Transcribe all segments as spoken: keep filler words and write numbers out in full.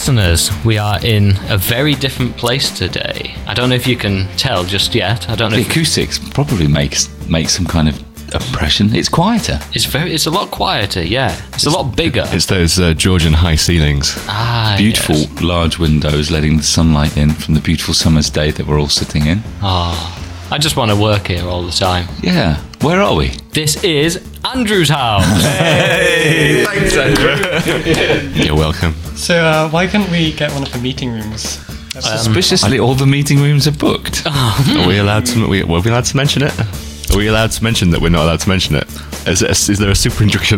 listeners, we are in a very different place today. I don't know if you can tell just yet. I don't know. The if acoustics probably makes make some kind of impression. It's quieter. It's very. It's a lot quieter. Yeah, it's, it's a lot bigger. It's those uh, Georgian high ceilings. Ah, beautiful yes. large windows letting the sunlight in from the beautiful summer's day that we're all sitting in. Oh, I just want to work here all the time. Yeah. Where are we? This is Andrew's house. Hey! Thanks, Andrew. You're welcome. So uh, why couldn't we get one of the meeting rooms? That's Um, Suspiciously, all the meeting rooms are booked. Are we allowed to? We, were we allowed to mention it? Are we allowed to mention that we're not allowed to mention it? Is, it a, is there a super injunction?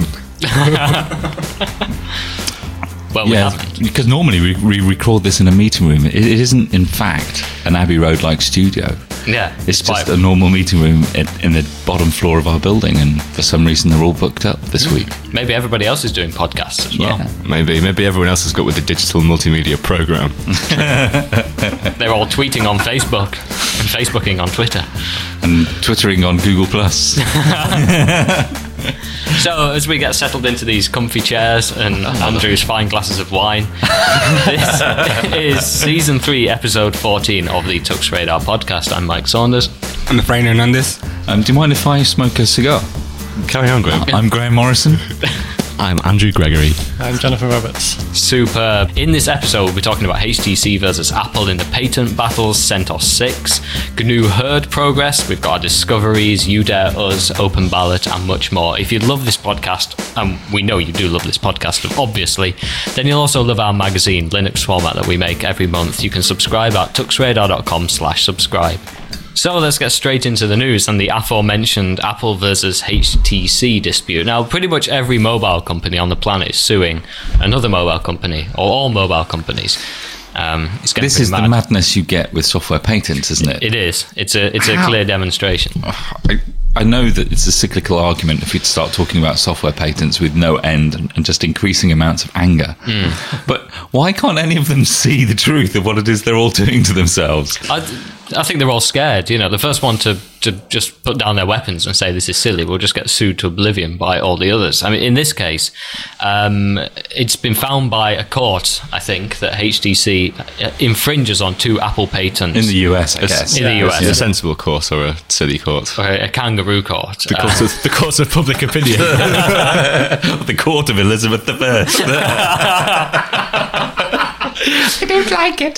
Well, we Yeah, haven't. because normally we, we record this in a meeting room. It, it isn't, in fact, an Abbey Road-like studio. Yeah, It's despite- just a normal meeting room in, in the bottom floor of our building, and for some reason they're all booked up this week. Maybe everybody else is doing podcasts as well. Yeah. Maybe, maybe everyone else has got with the digital multimedia program. They're all tweeting on Facebook and Facebooking on Twitter. And twittering on Google Plus. So, as we get settled into these comfy chairs and Andrew's fine glasses of wine, this is season three, episode fourteen of the Tux Radar podcast. I'm Mike Saunders. I'm Efrain Hernandez. Um, do you mind if I smoke a cigar? Carry on, Graham. I'm Graham Morrison. I'm Andrew Gregory. I'm Jonathan Roberts. Superb. In this episode, we'll be talking about H T C versus Apple in the patent battles, CentOS six, G N U herd progress, we've got our discoveries, You Dare Us, Open Ballot, and much more. If you love this podcast, and we know you do love this podcast, obviously, then you'll also love our magazine, Linux format, that we make every month. You can subscribe at tuxradar.com slash subscribe. So let's get straight into the news and the aforementioned Apple versus H T C dispute. Now, pretty much every mobile company on the planet is suing another mobile company, or all mobile companies. Um, it's getting This pretty is mad. the madness you get with software patents, isn't it? It is. It's a it's a How? clear demonstration. I, I know that it's a cyclical argument if you'd start talking about software patents with no end and, and just increasing amounts of anger. Mm. But why can't any of them see the truth of what it is they're all doing to themselves? I, I think they're all scared. You know, the first one to, to just put down their weapons and say this is silly will just get sued to oblivion by all the others. I mean, in this case, um, it's been found by a court, I think, that H T C infringes on two Apple patents. In the U S, I It's- guess. In the U S. Is it a sensible court or a silly court? Or a kangaroo court. The court of, the court of public opinion. The court of Elizabeth the First. I don't like it.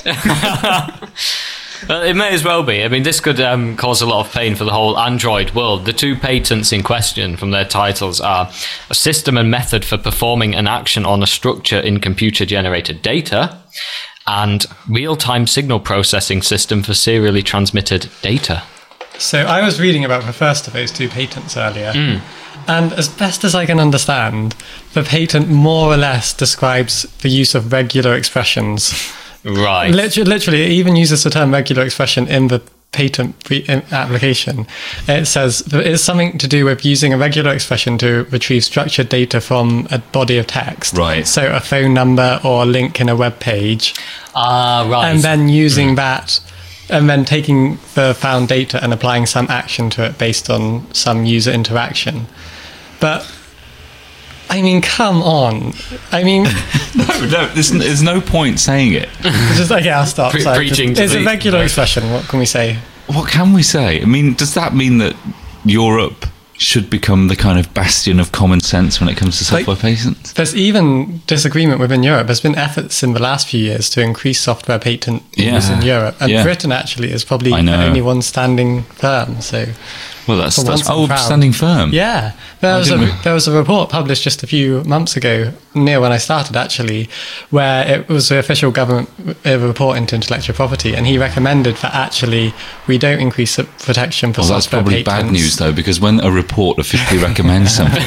Well, it may as well be. I mean, this could um, cause a lot of pain for the whole Android world. The two patents in question from their titles are a system and method for performing an action on a structure in computer-generated data and real-time signal processing system for serially transmitted data. So I was reading about the first of those two patents earlier. Mm. And as best as I can understand, the patent more or less describes the use of regular expressions. Right. Literally, literally, it even uses the term regular expression in the patent pre- in application. It says that it's something to do with using a regular expression to retrieve structured data from a body of text. Right. So a phone number or a link in a web page. Ah, right. And then using that, and then taking the found data and applying some action to it based on some user interaction. But I mean, come on. I mean, no, no, there's, there's no point saying it. it's just okay, I'll stop. Pre- Sorry. preaching to It's the- a regular expression. What can we say? What can we say? I mean, does that mean that Europe should become the kind of bastion of common sense when it comes to Like- software patents? There's even disagreement within Europe. There's been efforts in the last few years to increase software patent use Yeah. in Europe. And Yeah. Britain actually is probably I the know. only one standing firm. So Well, that's, For that's once I'm oh, proud. standing firm. yeah, there I was, a, didn't- there was a report published just a few months ago, near when I started actually, where it was the official government uh, report into intellectual property, and he recommended that actually we don't increase the protection for Well, that's software probably patents. bad news, though, because when a report officially recommends something,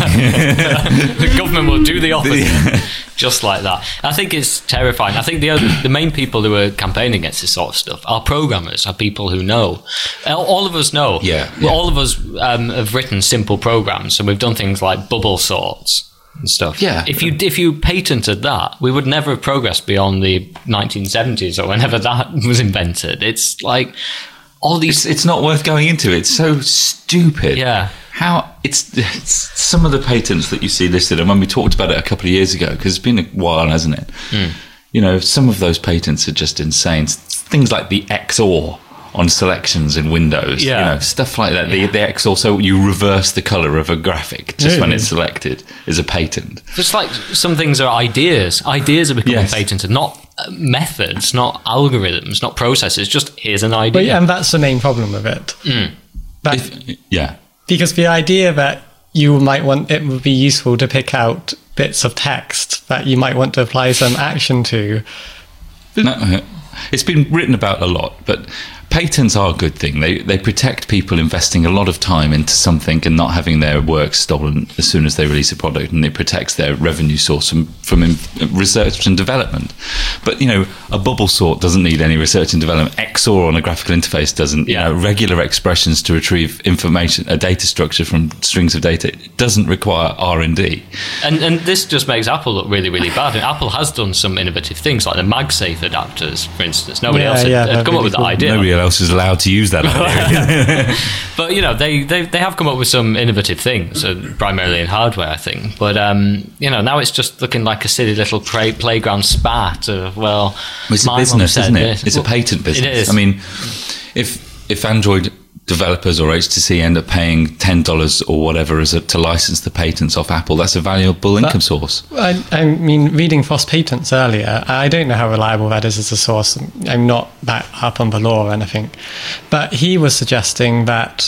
The government will do the opposite, just like that. I think it's terrifying. I think the other, the main people who are campaigning against this sort of stuff are programmers, are people who know. All all of us know. Yeah, Well, yeah. all of us um, have written simple programs, and we've done things like bubble sorts and stuff. Yeah. If you if you patented that, we would never have progressed beyond the nineteen seventies or whenever that was invented. It's like all these. it's, it's not worth going into. It's so stupid. Yeah. How it's, it's some of the patents that you see listed, and when we talked about it a couple of years ago, because it's been a while, hasn't it? Mm. you know, some of those patents are just insane. Things like the X O R on selections in Windows, Yeah. you know, stuff like that. The, the X O R, so you reverse the color of a graphic just when Really? it's selected, is a patent. Just like some things are ideas. Ideas are becoming Yes. patented, not uh, methods, not algorithms, not processes. Just here's an idea. But, and that's the main problem with it. That, If, yeah. because the idea that you might want, it would be useful to pick out bits of text that you might want to apply some action to. No, it's been written about a lot, but patents are a good thing. They they protect people investing a lot of time into something and not having their work stolen as soon as they release a product, and it protects their revenue source from, from in- research and development. But, you know, a bubble sort doesn't need any research and development. X O R on a graphical interface doesn't. You know, regular expressions to retrieve information, a data structure from strings of data, it doesn't require R and D. And and this just makes Apple look really, really bad. And Apple has done some innovative things, like the MagSafe adapters, for instance. Nobody Yeah, else had, yeah, had they're come up really with cool. the idea. Nobody else is allowed to use that idea. But, you know, they, they, they have come up with some innovative things, uh, primarily in hardware, I think. But, um, you know, now it's just looking like a silly little play, playground spat of, well, It's a my mum business, said isn't it? this. It's a Well, patent business. It is. I mean, if if Android developers or H T C end up paying ten dollars or whatever as a, to license the patents off Apple, that's a valuable income source. I, I mean, reading Frost Patents earlier, I don't know how reliable that is as a source. I'm not that up on the law or anything. But he was suggesting that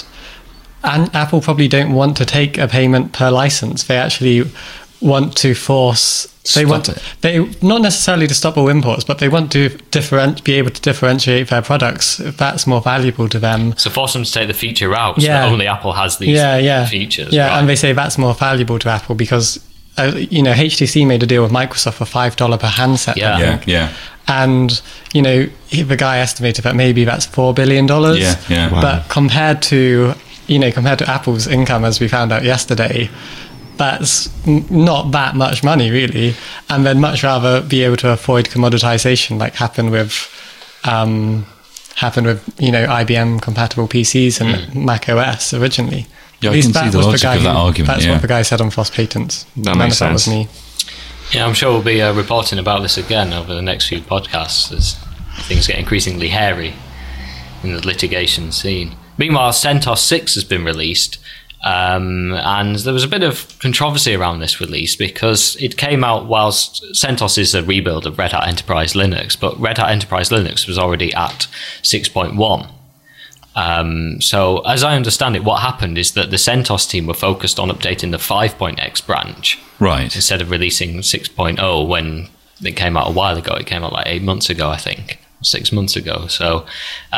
and Apple probably don't want to take a payment per license. They actually want to force... They Stop want it. they not necessarily to stop all imports, but they want to different, be able to differentiate their products if that's more valuable to them. So force them to take the feature out, so Yeah. that only Apple has these Yeah, yeah, features. yeah, right? and they say that's more valuable to Apple because uh, you know H T C made a deal with Microsoft for five dollar per handset. Yeah. I Yeah, think. yeah. And you know he- the guy estimated that maybe that's four billion dollars. Yeah, yeah. Wow. But compared to you know compared to Apple's income, as we found out yesterday, that's n- not that much money really, and they'd much rather be able to avoid commoditization like happened with um, happened with you know I B M compatible P Cs and Mac O S originally. Yeah, At I least can see that the was logic guy of that who- argument, That's yeah. what the guy said on Frost Patents. That None makes of that was sense. me. Yeah, I'm sure we'll be uh, reporting about this again over the next few podcasts as things get increasingly hairy in the litigation scene. Meanwhile, CentOS six has been released, um, and there was a bit of controversy around this release because it came out whilst CentOS is a rebuild of Red Hat Enterprise Linux, but Red Hat Enterprise Linux was already at six point one. Um, so, as I understand it, what happened is that the CentOS team were focused on updating the five point x branch Right. instead of releasing six point oh when it came out a while ago. It came out like eight months ago, I think, six months ago. So,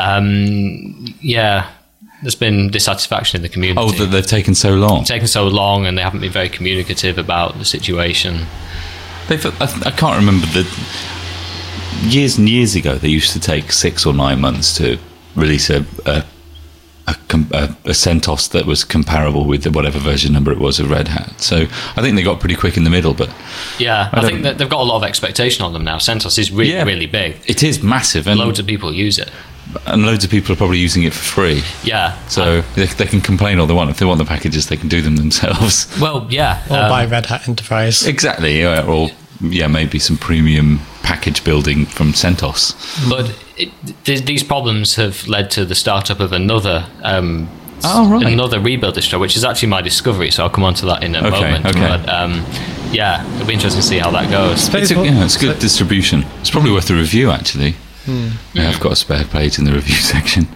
um, yeah, there's been dissatisfaction in the community. Oh, that they've taken so long. It's taken so long, and they haven't been very communicative about the situation. They've, I, I can't remember the years and years ago. They used to take six or nine months to release a a, a, com- a, a CentOS that was comparable with whatever version number it was of Red Hat. So I think they got pretty quick in the middle. But Yeah, I I, don't- think that they've got a lot of expectation on them now. CentOS is really, Yeah. really big. it is massive, and Loads of people use it. and loads of people are probably using it for free. Yeah. So they, they can complain all they want. If they want the packages, they can do them themselves. Well, yeah. Or um, buy Red Hat Enterprise. Exactly. Yeah, or yeah, maybe some premium package building from CentOS. But it, th- these problems have led to the startup of another um, Oh, right. another rebuild distro, which is actually my discovery. So I'll come on to that in a Okay, moment. okay. But um, yeah, it'll be interesting to see how that goes. But It's a, what- yeah, it's a good distribution. It's probably worth a review, actually. Hmm. Yeah, I've got a spare page in the review section.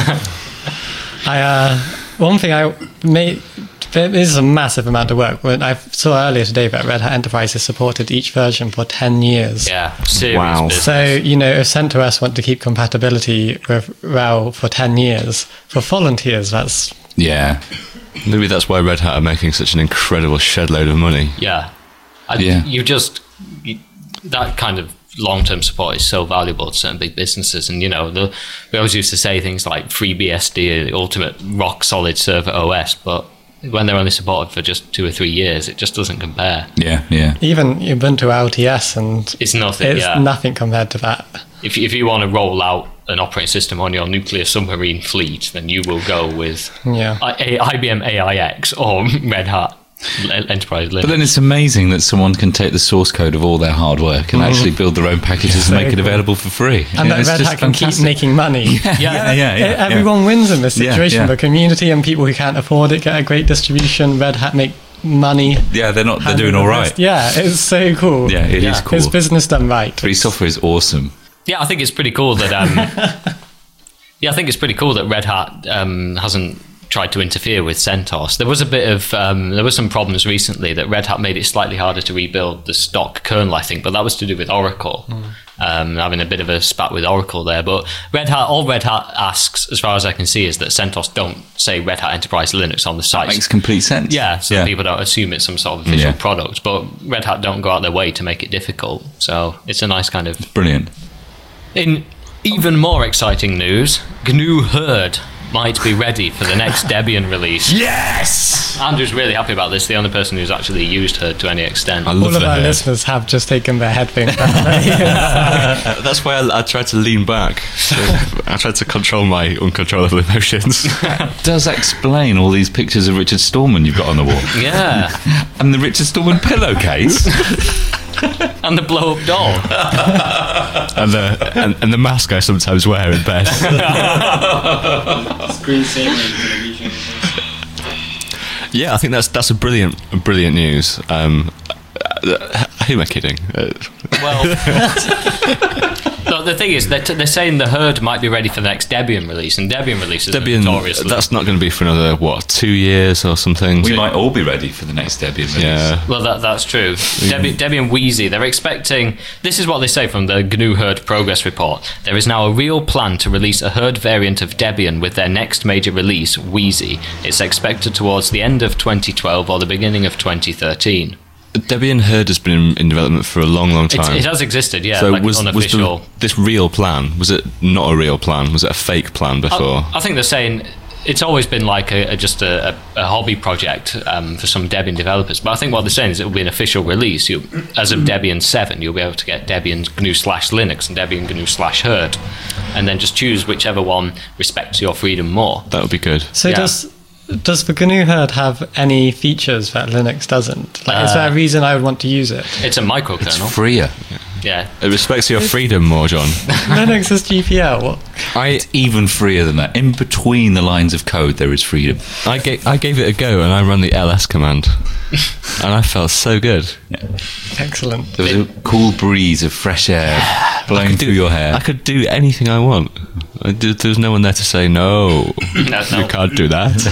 I uh, one thing I made. There is a massive amount of work. When I saw earlier today that Red Hat Enterprise has supported each version for ten years. Yeah, serious Wow. business. So, you know, if CentOS want to keep compatibility with R H E L for ten years, for volunteers, that's... Yeah. Maybe that's why Red Hat are making such an incredible shed load of money. Yeah. I, Yeah. You just, you, that kind of long-term support is so valuable to certain big businesses. And, you know, the, we always used to say things like FreeBSD, the ultimate rock-solid server O S, but when they're only supported for just two or three years, it just doesn't compare. Yeah, yeah. Even Ubuntu L T S, and It's nothing, it's yeah. nothing compared to that. If, if you want to roll out an operating system on your nuclear submarine fleet, then you will go with Yeah. I, A- I B M A I X or Red Hat. enterprise Linux. But then it's amazing that someone can take the source code of all their hard work and actually build their own packages Yeah. and make So it cool. available for free. And Yeah, that it's Red just Hat can keep fantastic. making money. Yeah, yeah, yeah. yeah, yeah. Everyone wins in this Yeah, situation. yeah. The community and people who can't afford it get a great distribution. Red Hat make money. Yeah, they're not. They're hand doing over all right. fist. Yeah, it's so cool. Yeah, it is cool. It's business done right. Free software is awesome. Yeah, I think it's pretty cool that. Um, yeah, I think it's pretty cool that Red Hat um, hasn't tried to interfere with CentOS. There was a bit of um, there were some problems recently that Red Hat made it slightly harder to rebuild the stock kernel, I think, but that was to do with Oracle. Mm. Um, having a bit of a spat with Oracle there, but Red Hat, all Red Hat asks, as far as I can see, is that CentOS don't say Red Hat Enterprise Linux on the site. Makes complete sense. Yeah, so Yeah. people don't assume it's some sort of official Yeah. product, but Red Hat don't go out their way to make it difficult. So it's a nice kind of. Brilliant. In even more exciting news, G N U Herd might be ready for the next Debian release. Yes! Andrew's really happy about this, the only person who's actually used Herd to any extent. I All love of the our hair. listeners have just taken their headphones down. That's why I, I tried to lean back. So I tried to control my uncontrollable emotions. Does explain all these pictures of Richard Stallman you've got on the wall. Yeah, And the Richard Stallman pillowcase. and the blow-up doll. and, the, and, and the mask I sometimes wear in bed. Screensaver television. Yeah, I think that's that's a brilliant, brilliant news. Um, uh, who am I kidding? Uh, Well, no, the thing is, they're, t- they're saying the Herd might be ready for the next Debian release, and Debian releases Debian, notoriously. that's not going to be for another, what, two years or something? We might all be ready for the next Debian release. Yeah. Well, that, that's true. Debian, Debian Wheezy, they're expecting... This is what they say from the G N U Herd progress report. There is now a real plan to release a Herd variant of Debian with their next major release, Wheezy. It's expected towards the end of twenty twelve or the beginning of twenty thirteen. Debian Herd has been in, in development for a long, long It's, time. it has existed, yeah, so like was, was unofficial... the, this real plan, was it not a real plan? Was it a fake plan before? I, I think they're saying it's always been like a, a just a, a, a hobby project um, for some Debian developers. But I think what they're saying is it will be an official release. You, as of Debian seven, you'll be able to get Debian G N U slash Linux and Debian G N U slash Herd, and then just choose whichever one respects your freedom more. That would be good. So Yeah. does does the G N U Herd have any features that Linux doesn't? Like, is there a reason I would want to use it? It's a microkernel. Freer. Yeah. It respects your freedom more, John. Linux is G P L. What? I It's even freer than that. In between the lines of code, there is freedom. I gave I gave it a go and I ran the L S command, and I felt so good. Excellent. There was a cool breeze of fresh air blowing through your hair. I could do anything I want. I did, there was no one there to say no. No, no. You can't do that.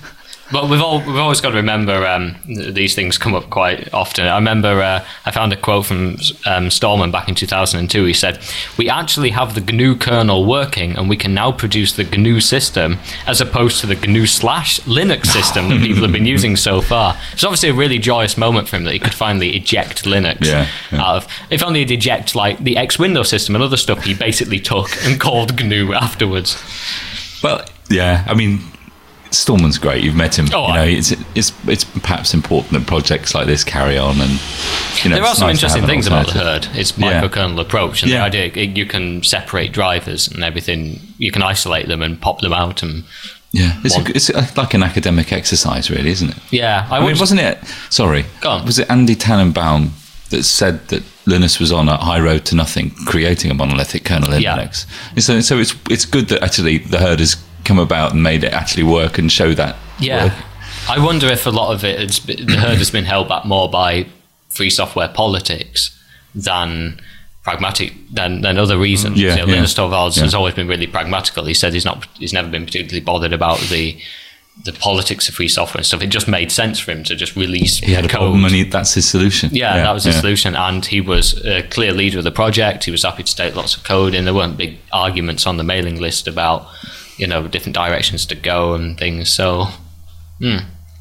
But we've all we've always got to remember um, th- these things come up quite often. I remember uh, I found a quote from um, Stallman back in two thousand two. He said, "We actually have the G N U kernel working, and we can now produce the G N U system as opposed to the G N U slash Linux system that people have been using so far." It's obviously a really joyous moment for him that he could finally eject Linux Yeah, yeah. out of. If only he'd eject like the X Window system and other stuff he basically took and called G N U afterwards. Well, yeah, I mean, Stallman's great. You've met him. Oh, you know, I- it's it's it's perhaps important that projects like this carry on, and you know, There are it's some nice to interesting have an things about the alternative. Herd. Its Yeah. microkernel approach and Yeah. the idea it, you can separate drivers and everything. You can isolate them and pop them out. And Yeah, it's, One. a, it's a, like an academic exercise, really, isn't it? yeah, I, I mean, would- wasn't it? Sorry, Go on. was it Andy Tannenbaum that said that Linus was on a high road to nothing, creating a monolithic kernel in Yeah. Linux? And so, so it's it's good that actually the Herd has come about and made it actually work and show that. Yeah, work. I wonder if a lot of it, has been, the Herd has been held back more by free software politics than pragmatic than, than other reasons. Yeah, you know, yeah. Linus Torvalds Yeah. has always been really pragmatical. He said he's not, he's never been particularly bothered about the the politics of free software and stuff. It just made sense for him to just release He had a code. problem, and he, that's his solution. Yeah, that was the yeah. solution, and he was a clear leader of the project. He was happy to take lots of code in. There weren't big arguments on the mailing list about, you know, different directions to go and things. So, hmm.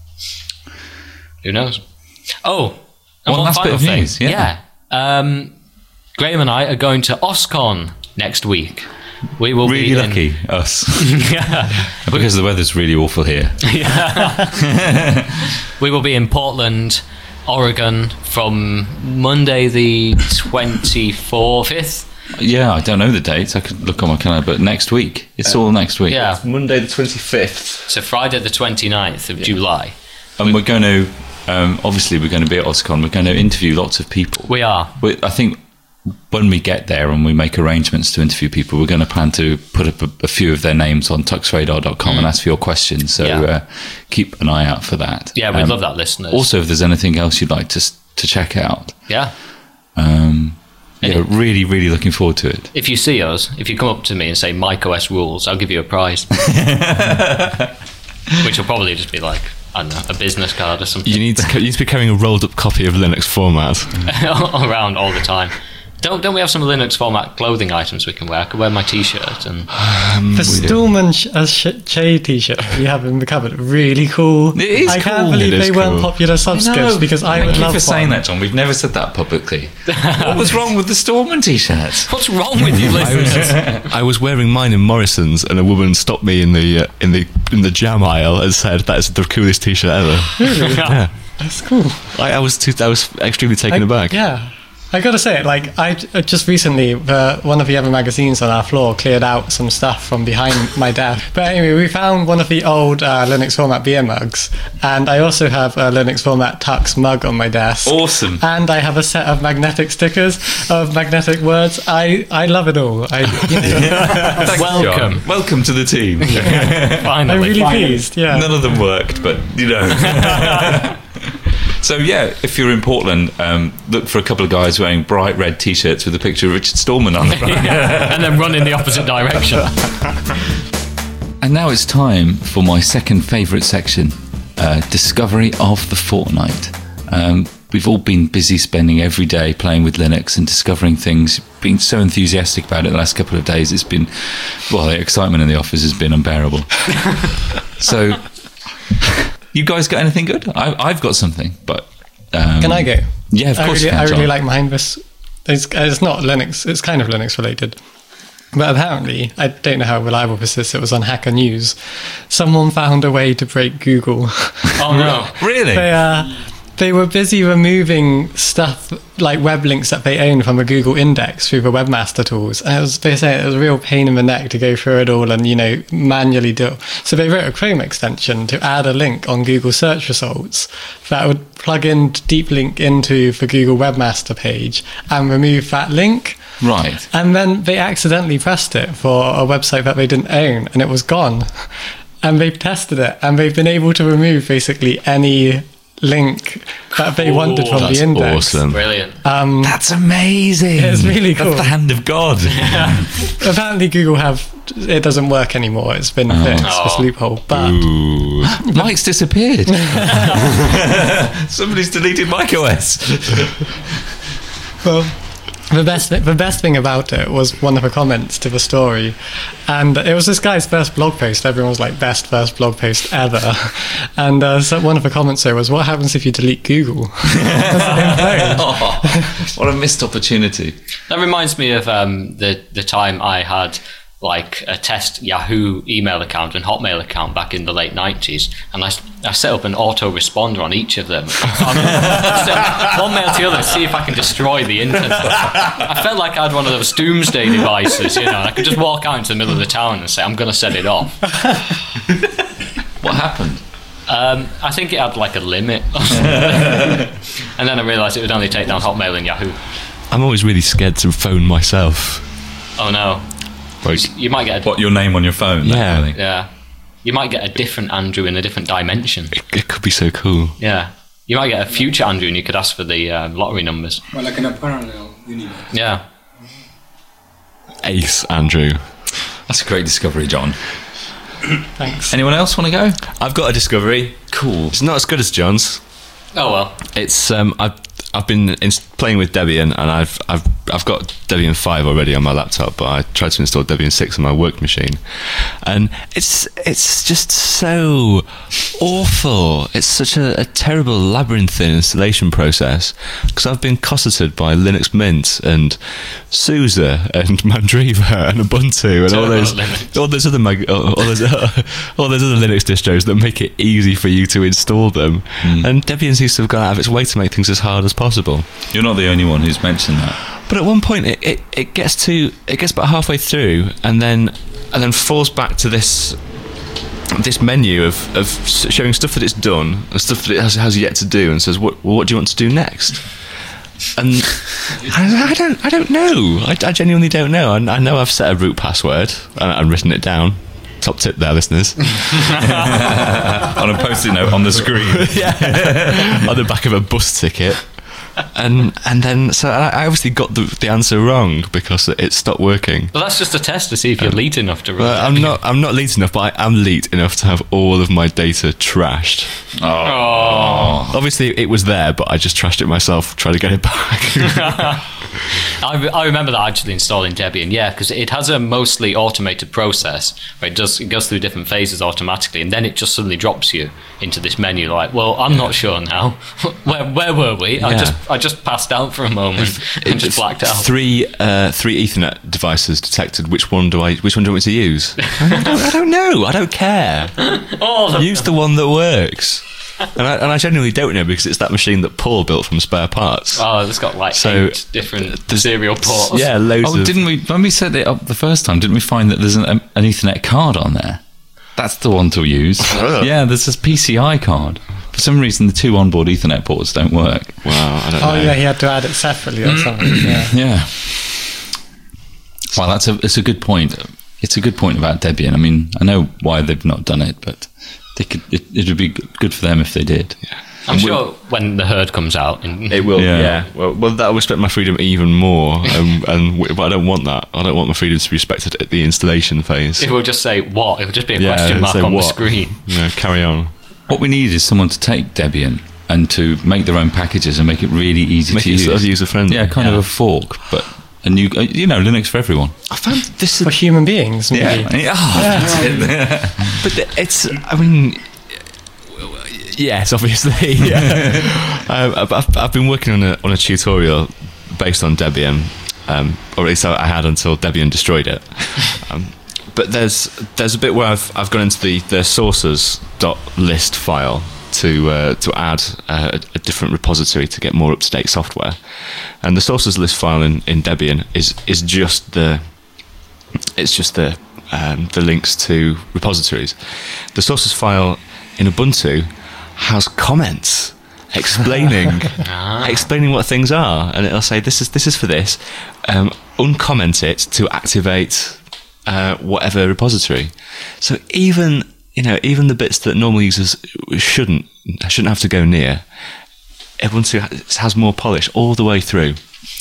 Who knows? Oh, and One last final bit of thing. news, yeah. Um, Graham and I are going to OSCON next week. We will Really be in- lucky, us. yeah. Because the weather's really awful here. We will be in Portland, Oregon from Monday the twenty-fourth. Yeah, I don't know the dates. I could look on my calendar, but next week. It's all next week. Yeah, Monday the twenty-fifth. so Friday the twenty-ninth of July. And we're going to um, obviously we're going to be at OSCON. We're going to interview lots of people. We are. We, I think when we get there and we make arrangements to interview people, we're going to plan to put up a, a few of their names on tux radar dot com mm. and ask for your questions. So yeah. uh, keep an eye out for that. Yeah, we'd um, love that, listeners. Also, if there's anything else you'd like to to check out. Yeah. Um, yeah, really, really looking forward to it. If you see us, if you come up to me and say macOS rules, I'll give you a prize. Which will probably just be like, I don't know, a business card or something. You need to, you need to be carrying a rolled up copy of Linux Format. Around all the time. Don't don't we have some Linux Format clothing items we can wear? I could wear my T-shirt and um, the Stallman sh- uh, sh- Che T-shirt you have in the cupboard, really cool. It is I cool. can't believe It they is weren't cool. popular subscripts because I Thank would you love for saying one. that, John. We've never said that publicly. What was wrong with the Stallman T-shirt? what's wrong with you, I listeners? was, I was wearing mine in Morrison's, and a woman stopped me in the uh, in the in the jam aisle and said, "That is the coolest T-shirt ever." Really? Yeah, That's cool. I, I was too, I was extremely taken I- aback. Yeah. I gotta say, like, I uh, just recently, uh, one of the other magazines on our floor cleared out some stuff from behind my desk. But anyway, we found one of the old uh, Linux Format beer mugs, and I also have a Linux Format Tux mug on my desk. Awesome. And I have a set of magnetic stickers of magnetic words. I, I love it all. I, you know, Thanks, Welcome. John. Welcome to the team. Finally. I'm really Finally. pleased, yeah. None of them worked, but you know. So yeah, if you're in Portland, um, look for a couple of guys wearing bright red T-shirts with a picture of Richard Stallman on the front. Yeah. And then run in the opposite direction. And now it's time for my second favourite section, uh, Discovery of the Fortnight. Um, we've all been busy spending every day playing with Linux and discovering things, being so enthusiastic about it the last couple of days. It's been, well, the excitement in the office has been unbearable. So, you guys got anything good? I, I've got something, but... Um, Can I go? Yeah, of I course really, you can, I really John. like mine. This it's, it's not Linux. It's kind of Linux related. But apparently, I don't know how reliable this is. It was on Hacker News. Someone found a way to break Google. Oh no. Really? they uh, they were busy removing stuff like web links that they own from a Google index through the webmaster tools. And it was, they say it was a real pain in the neck to go through it all and, you know, manually do it. So they wrote a Chrome extension to add a link on Google search results that would plug in deep link into the Google webmaster page and remove that link. Right. And then they accidentally pressed it for a website that they didn't own, and it was gone. And they've tested it, and they've been able to remove basically any link that they Cool. wanted from That's the index. awesome. Brilliant. Um, That's amazing. It's really cool. That's the hand of God. apparently, Google have it doesn't work anymore. It's been fixed. Oh. This loophole, but Ooh. Mike's disappeared. Somebody's deleted macOS. well, the best the best thing about it was one of the comments to the story, and it was this guy's first blog post. Everyone was like, best first blog post ever, and uh, so one of the comments there was, what happens if you delete Google? Oh, what a missed opportunity. That reminds me of um, the the time I had like a test Yahoo email account and Hotmail account back in the late nineties, and I, I set up an autoresponder on each of them. One mail to the other, see if I can destroy the internet. I felt like I had one of those doomsday devices, you know, and I could just walk out into the middle of the town and say, I'm going to set it off. What happened? Um, I think it had like a limit or something. And then I realised it would only take down Hotmail and Yahoo. I'm always really scared to phone myself. Oh no. Like, You might get a, What, your name on your phone? that Yeah. kind of thing? yeah. You might get a different Andrew in a different dimension. it, it could be so cool. Yeah. You might get a future Andrew and you could ask for the uh, lottery numbers. Well, like in a parallel universe. Yeah. Ace, Andrew. That's a great discovery, John. Thanks. Anyone else want to go? I've got a discovery. Cool. It's not as good as John's. Oh well. It's um, I've I've been ins- playing with Debian, and I've I've I've got Debian five already on my laptop, but I tried to install Debian six on my work machine, and it's it's just so awful. It's such a, a terrible labyrinthine installation process because I've been cosseted by Linux Mint and SUSE and Mandriva and Ubuntu and all those Linux. all those other mag- all those all those other Linux distros that make it easy for you to install them, and Debian seems to have gone out of its way to make things as hard as possible. You're not the only one who's mentioned that. But at one point, it, it, it gets to it gets about halfway through, and then and then falls back to this this menu of, of showing stuff that it's done and stuff that it has, has yet to do, and says, "What well, what do you want to do next?" And I, I don't I don't know. I, I genuinely don't know. I, I know I've set a root password and I've written it down. Top tip there, listeners. On a post-it note on the screen. Yeah. On the back of a bus ticket. And and then so I, I obviously got the, the answer wrong because it stopped working. Well, that's just a test to see if you're elite enough to run. Well, I'm not I'm not elite enough, but I am elite enough to have all of my data trashed. Oh. Obviously, it was there, but I just trashed it myself, trying to get it back. I, I remember that actually installing Debian, yeah, because it has a mostly automated process where it does it goes through different phases automatically, and then it just suddenly drops you into this menu. Like, well, I'm not sure now. where where were we? I Yeah. just I just passed out for a moment and just blacked out. Three uh, three Ethernet devices detected. Which one do I? Which one do I want me to use? I don't, I don't know. I don't care. All of Use the one that works. And I, and I genuinely don't know because it's that machine that Paul built from spare parts. Oh, it's got like So, eight different serial ports. Yeah, loads Oh, of. didn't we? When we set it up the first time, didn't we find that there's an, an Ethernet card on there? That's the one to use. Yeah, there's this P C I card. For some reason, the two onboard Ethernet ports don't work. Wow, I don't Oh know. yeah, he had to add it separately or something. Yeah. Yeah. Well, that's a it's a good point. It's a good point about Debian. I mean, I know why they've not done it, but they could. It, it would be good for them if they did. I'm sure when the herd comes out, in, It will, Yeah. yeah. Well, well, that'll respect my freedom even more, um, and w- but I don't want that. I don't want my freedom to be respected at the installation phase. it will just say what? It will just be a Yeah, question mark say on what? the screen. Yeah, carry on. What we need is someone to take Debian and to make their own packages and make it really easy Make to it use. sort of user-friendly. Yeah, kind of Yeah. a fork, but a new, uh, you know, Linux for everyone. I found this. For human beings, maybe. Yeah. Oh, that's it. But th- it's, I mean, yes, obviously. Yeah. um, I've, I've, I've been working on a on a tutorial based on Debian, um, or at least I had until Debian destroyed it. Um, but there's there's a bit where I've I've gone into the the sources dot list file to uh, to add uh, a, a different repository to get more up to date software, and the sources list file in, in Debian is is just the it's just the um, the links to repositories. The sources file in Ubuntu has comments explaining explaining what things are, and it'll say this is this is for this. Um, uncomment it to activate uh, whatever repository. So even you know even the bits that normal users shouldn't shouldn't have to go near, Ubuntu has more polish all the way through.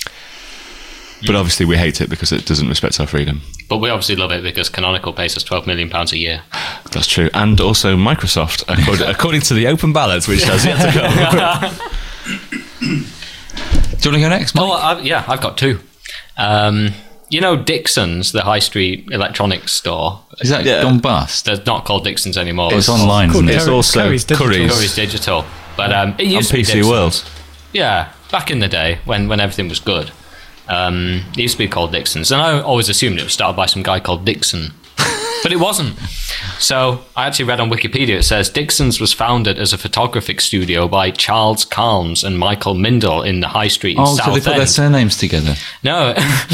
But obviously we hate it because it doesn't respect our freedom. But we obviously love it because Canonical pays us twelve million pounds a year. That's true. And also Microsoft, according, according to the open ballot, which has yet to come. Do you want to go next, Mike? Oh, I, yeah, I've got two. Um, you know Dixon's, the high street electronics store? Is that Yeah. gone bust? They're not called Dixon's anymore. It's online, Cool. isn't it? It's Curry- also Curry's Digital. Curry's. Curry's Digital. But um, it On used to be P C Dixon's. World. Yeah, back in the day when, when everything was good. Um, it used to be called Dixon's. And I always assumed it was started by some guy called Dixon. But it wasn't. So I actually read on Wikipedia, it says Dixon's was founded as a photographic studio by Charles Calms and Michael Mindel in the High Street in Oh, so they Southend. put their surnames together. No.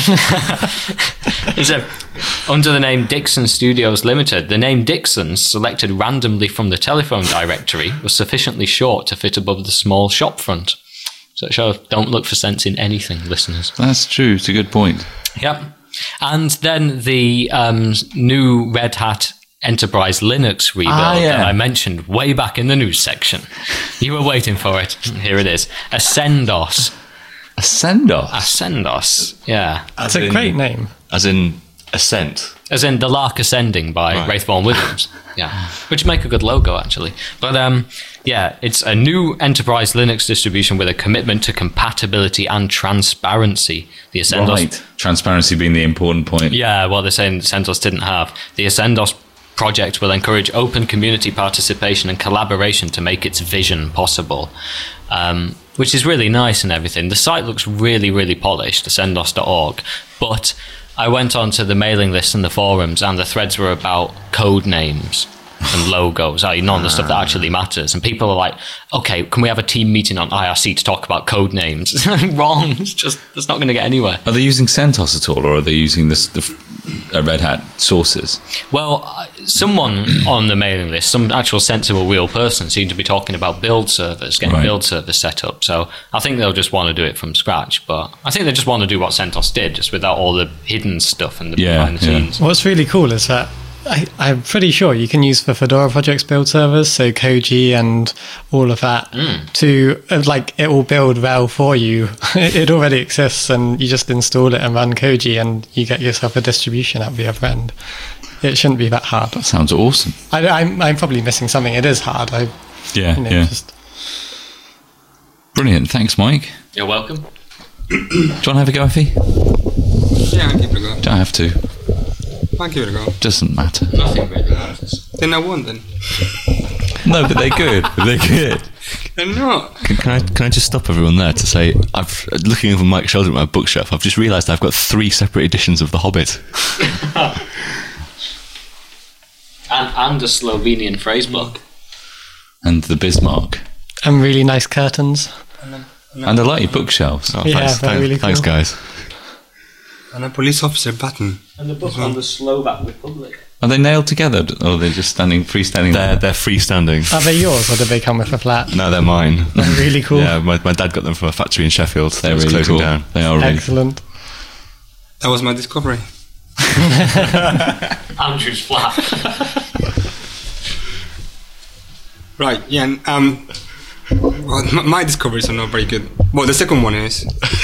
It said, under the name Dixon Studios Limited, the name Dixon, selected randomly from the telephone directory, was sufficiently short to fit above the small shop front. So it shows, don't look for sense in anything, listeners. That's true. It's a good point. Yep. And then the um, new Red Hat Enterprise Linux rebuild Ah, yeah. that I mentioned way back in the news section. You were waiting for it. Here it is. Ascendos. Ascendos. Ascendos. Yeah. That's a great name. As in Ascent. As in The Lark Ascending by Right. Rafe Vaughan Williams. Yeah. Which make a good logo, actually. But um, yeah, it's a new enterprise Linux distribution with a commitment to compatibility and transparency. The Ascendos. Right. Transparency being the important point. Yeah, well, they're saying CentOS didn't have. The Ascendos project will encourage open community participation and collaboration to make its vision possible, um, which is really nice and everything. The site looks really, really polished, ascendos dot org, but I went onto the mailing list and the forums, and the threads were about code names. and logos, like none of the stuff that actually matters. And people are like, okay, can we have a team meeting on I R C to talk about code names? Wrong. It's just, it's not going to get anywhere. Are they using CentOS at all, or are they using this, the uh, Red Hat sources? Well, uh, someone on the mailing list, some actual sensible real person, seemed to be talking about build servers, getting Right. build servers set up. So I think they'll just want to do it from scratch. But I think they just want to do what CentOS did, just without all the hidden stuff and the Yeah, behind the yeah. scenes. What's really cool is that I, I'm pretty sure you can use for Fedora projects build servers, so Koji and all of that, to uh, like it will build RHEL for you. It already exists, and you just install it and run Koji, and you get yourself a distribution at the other end. It shouldn't be that hard. That sounds awesome. I, I'm, I'm probably missing something. It is hard. I, Yeah, you know, yeah. just Brilliant. Thanks, Mike. You're welcome. Do you want to have a go, Effie? Yeah, I'll give it a go. Don't have to. I'll give it a go. Doesn't matter. Nothing really matters. Then I won then. No, but they're good. They're good. I'm not. Can, can I can I just stop everyone there to say, I've looking over Mike's shoulder at my bookshelf, I've just realised I've got three separate editions of The Hobbit. And, and a Slovenian phrase book. And the Bismarck. and really nice curtains. And I like your bookshelves. Oh, Yeah, thanks, they're thanks, really thanks, cool. guys. And a police officer button. And the book on the Slovak Republic. Are they nailed together, or are they just standing freestanding? They're they're freestanding. Are they yours, or did they come with a flat? No, they're mine. They're really cool. Yeah, my, my dad got them from a factory in Sheffield. They're that was really closing cool. down. They are really. Excellent. That was my discovery. Andrew's flat. Right, yeah, and, um, well, m- my discoveries are not very good. Well, the second one is.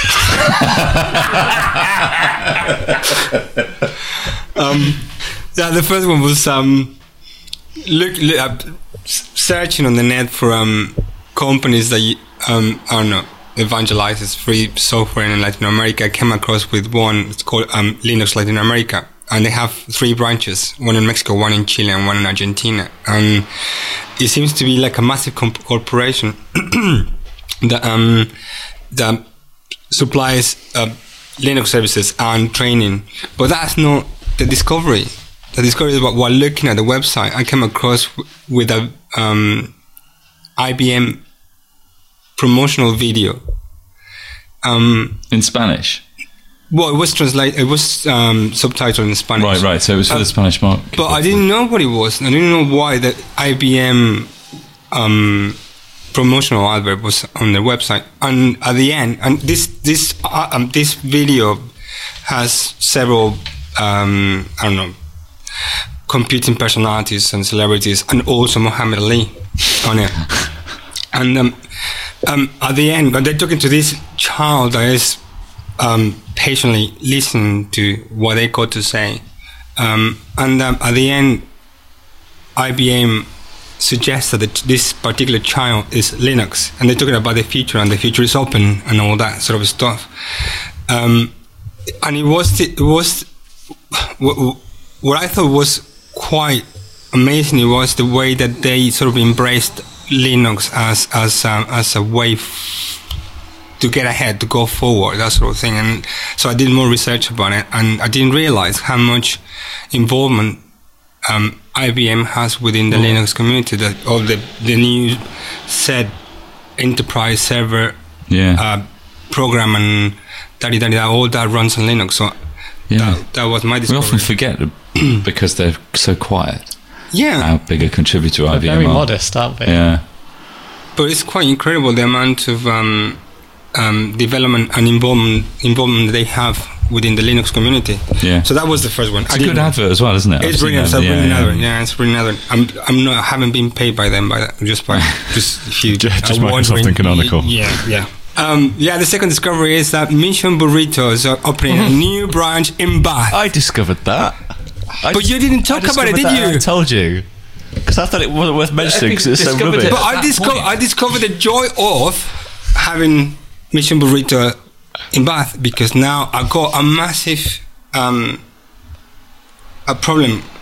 um, yeah, the first one was um, look, look uh, searching on the net for um, companies that um, I don't know evangelizes free software in Latin America. I came across with one. It's called um, Linux Latin America. And they have three branches, one in Mexico, one in Chile, and one in Argentina. And it seems to be like a massive comp- corporation that, um, that supplies uh, Linux services and training. But that's not the discovery. The discovery is what, while looking at the website, I came across w- with a um, I B M promotional video. Um, In Spanish. Well, it was translated. It was um, subtitled in Spanish. Right, right. So it was for Uh, the Spanish market. But I didn't know what it was. I didn't know why the I B M um, promotional advert was on their website. And at the end, and this this uh, um, this video has several um, I don't know computing personalities and celebrities, and also Muhammad Ali on it. And um, um, at the end, when they're talking to this child that is um, patiently listening to what they got to say. Um, and um, at the end, I B M suggests that this particular child is Linux, and they're talking about the future, and the future is open, and all that sort of stuff. Um, and it was, it was what, what I thought was quite amazing. It was the way that they sort of embraced Linux as as um, as a way f- to get ahead, to go forward, that sort of thing. And so I did more research about it, and I didn't realize how much involvement um, I B M has within the mm. Linux community, that of the the new set enterprise server Yeah. uh, program and da da da all that runs on Linux. So Yeah. that, that was my We discovery. often forget, because they're so quiet, yeah, how big a contributor They're I B M very are. modest, aren't they? Yeah. but it's quite incredible the amount of um, um, development and involvement involvement they have within the Linux community. Yeah. So that was the first one. It's I a good didn't- advert as well, isn't it? I've It's seen brilliant. It's that. a Yeah, brilliant yeah. advert. Yeah, it's brilliant advert. I'm I'm not haven't been paid by them by that, just by just if you Just- just are Microsoft wondering. and Canonical. Yeah, yeah. Um, yeah, the second discovery is that Mission Burritos are opening a new branch in Bath. I discovered that. I But you didn't talk I about it, discovered did that and you? I told you. Because I thought it wasn't worth mentioning because it's so discovered rubbish. it. But I that discovered point. I discovered the joy of having Mission Burrito in Bath, because now I got a massive um, a problem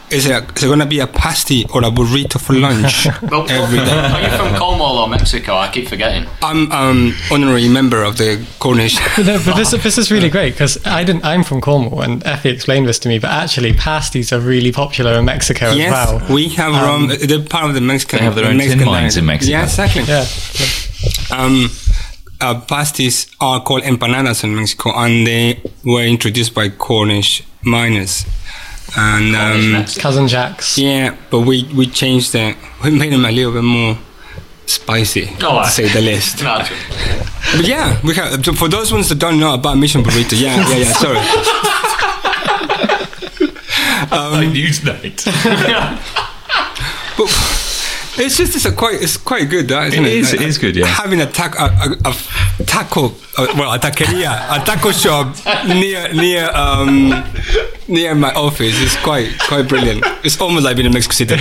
is it, is it going to be a pasty or a burrito for lunch every day? Are you from Cornwall or Mexico? I keep forgetting. I'm um honorary member of the Cornish. But, no, but this this is really great because I didn't. I'm from Cornwall, and Effie explained this to me. But actually, pasties are really popular in Mexico Yes, as well. we have Um, rum. They're part of the Mexican. They have their the own tin Mexican mines diet. in Mexico. Yeah, exactly. Yeah. Um, uh, pasties are called empanadas in Mexico, and they were introduced by Cornish miners. And um, Cousin Jack's. yeah, but we we changed it. We made them a little bit more spicy, Oh, to say the least. Imagine. But yeah, we have, so for those ones that don't know about Mission Burrito, yeah, yeah, yeah. Sorry. Um, Newsnight. But it's just it's a quite it's quite good, uh, isn't It it? is, it is good, yeah. Having a, taco, a, a, a taco, uh, well, a taqueria, a taco shop near near um near my office is quite quite brilliant. It's almost like being in Mexico City.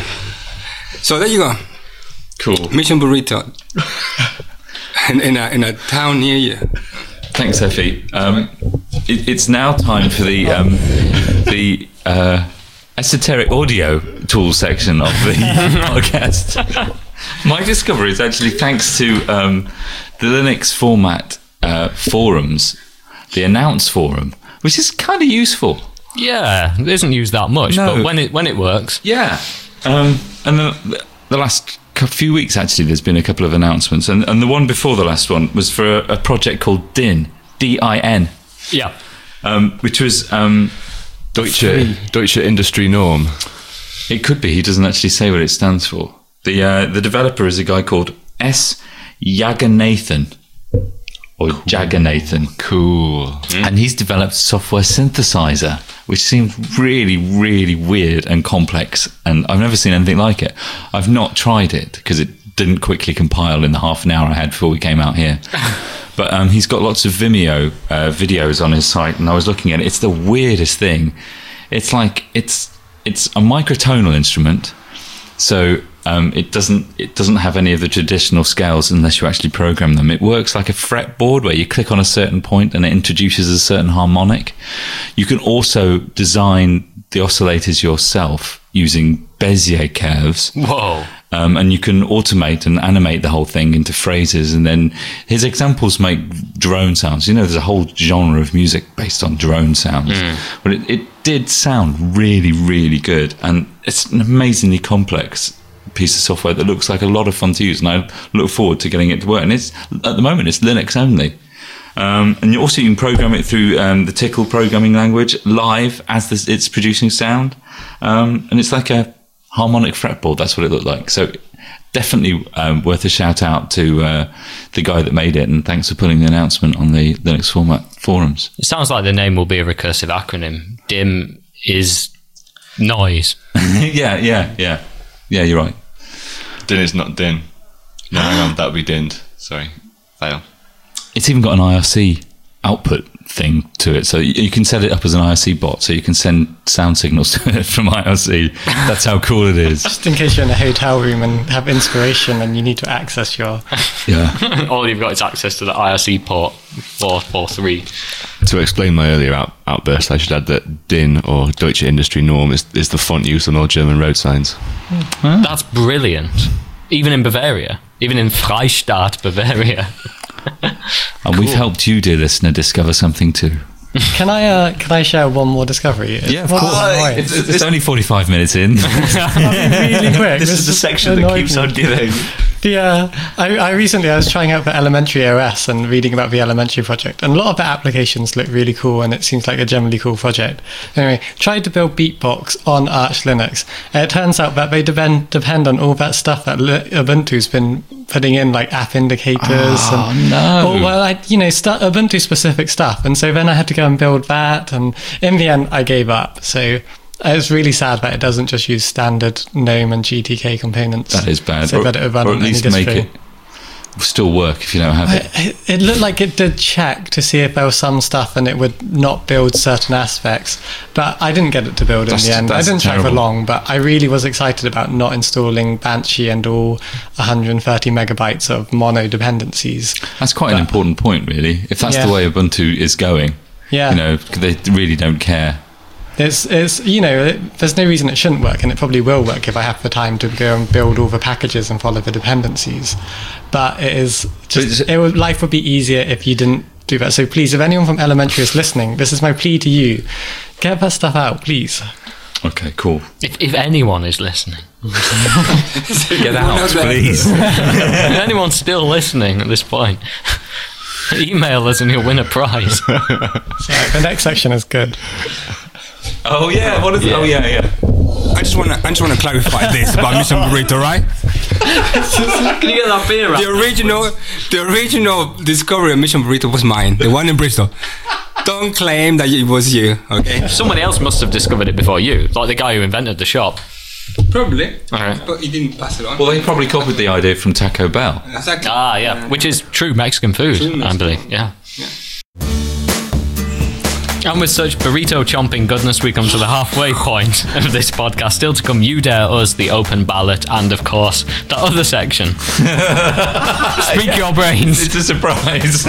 So there you go, Cool. Mission Burrito, in, in a in a town near you. Thanks, Effie. Um, it, it's now time for the um, the uh, esoteric audio tool section of the podcast. My discovery is actually thanks to um, the Linux format uh, forums, the announce forum, which is kind of useful. Yeah, it isn't used that much, No. but when it when it works, Yeah. Um, and the, the last cou- few weeks, actually, there's been a couple of announcements. And, and the one before the last one was for a, a project called D I N, D I N, yeah. um, which was um, Deutsche, Deutsche Industry Norm. It could be. He doesn't actually say what it stands for. The uh, the developer is a guy called S. Yaganathan, or Jaganathan. Cool. And he's developed a software synthesizer, which seems really, really weird and complex. And I've never seen anything like it. I've not tried it because it didn't quickly compile in the half an hour I had before we came out here. But um, he's got lots of Vimeo uh, videos on his site, and I was looking at it. It's the weirdest thing. It's like it's it's a microtonal instrument, so um, it doesn't it doesn't have any of the traditional scales unless you actually program them. It works like a fretboard where you click on a certain point and it introduces a certain harmonic. You can also design the oscillators yourself using Bezier curves. Whoa. Um, and you can automate and animate the whole thing into phrases. And then his examples make drone sounds. You know, there's a whole genre of music based on drone sounds. But it, it did sound really, really good. And it's an amazingly complex piece of software that looks like a lot of fun to use. And I look forward to getting it to work. And it's at the moment, it's Linux only. Um, and you also you can program it through um, the Tickle programming language live as this, it's producing sound. Um, and it's like a harmonic fretboard. That's what it looked like. So definitely um, worth a shout out to uh, the guy that made it, and thanks for putting the announcement on the Linux format forums. It sounds like the name will be a recursive acronym. D I M is noise. yeah, yeah, yeah, yeah. You're right. Din is not din. No, hang on, that would be dinned. Sorry, fail. It's even got an I R C output thing to it, so you you can set it up as an I R C bot, so you can send sound signals to it from I R C. That's how cool it is. Just in case you're in a hotel room and have inspiration and you need to access your... Yeah. All you've got is access to the I R C port four four three. To explain my earlier out, outburst, I should add that D I N, or Deutsche Industry Norm, is, is the font used on all German road signs. That's brilliant. Even in Bavaria. Even in Freistaat, Bavaria. And we've helped you, dear listener, discover something too. Can I uh, can I share one more discovery? Yeah, of Well, course. annoying. It's, it's, it's only forty-five minutes in. really quick. This is the section that annoyed keeps me. on giving. The, uh, I, I recently I was trying out the Elementary O S and reading about the Elementary project, and a lot of the applications look really cool, and it seems like a generally cool project. Anyway, tried to build Beatbox on Arch Linux, and it turns out that they depend depend on all that stuff that Li- Ubuntu's been putting in, like app indicators Oh, and no. or, well, I, you know, stu- Ubuntu specific stuff, and so then I had to go and build that, and in the end I gave up. So. It's really sad that it doesn't just use standard GNOME and G T K components. That is bad. So or, that it would run or at on any least make distro. it still work if you don't have it. It, it looked like it did check to see if there was some stuff and it would not build certain aspects, but I didn't get it to build That's- in the end. I that's didn't check for terrible. long, but I really was excited about not installing Banshee and all one hundred thirty megabytes of mono dependencies. That's quite an important point, really. If that's Yeah. the way Ubuntu is going, Yeah. you know, they really don't care. It's, it's you know, it, there's no reason it shouldn't work, and it probably will work if I have the time to go and build all the packages and follow the dependencies. But it is just, it would, life would be easier if you didn't do that. So please, if anyone from Elementary is listening, this is my plea to you: get that stuff out, please. Okay, cool. If, if anyone is listening, Get out, please. if anyone's still listening at this point, email us and you'll win a prize. So the next section is good. Oh yeah, what is? Yeah. Oh yeah, yeah. I just want to I just want to clarify this about Mission Burrito, right? Can you get that beer out? The original, the original discovery of Mission Burrito was mine, the one in Bristol. Don't claim that it was you, okay? Somebody else must have discovered it before you, like the guy who invented the shop. Probably. All right. But he didn't pass it on. Well, they probably copied the idea from Taco Bell. Exactly. Ah, yeah, which is true Mexican food, True Mexican I believe. food. Yeah. Yeah. And with such burrito chomping goodness, we come to the halfway point of this podcast. Still to come, You Dare Us, the open ballot, and of course, that other section. Speak yeah. your brains. It's a surprise.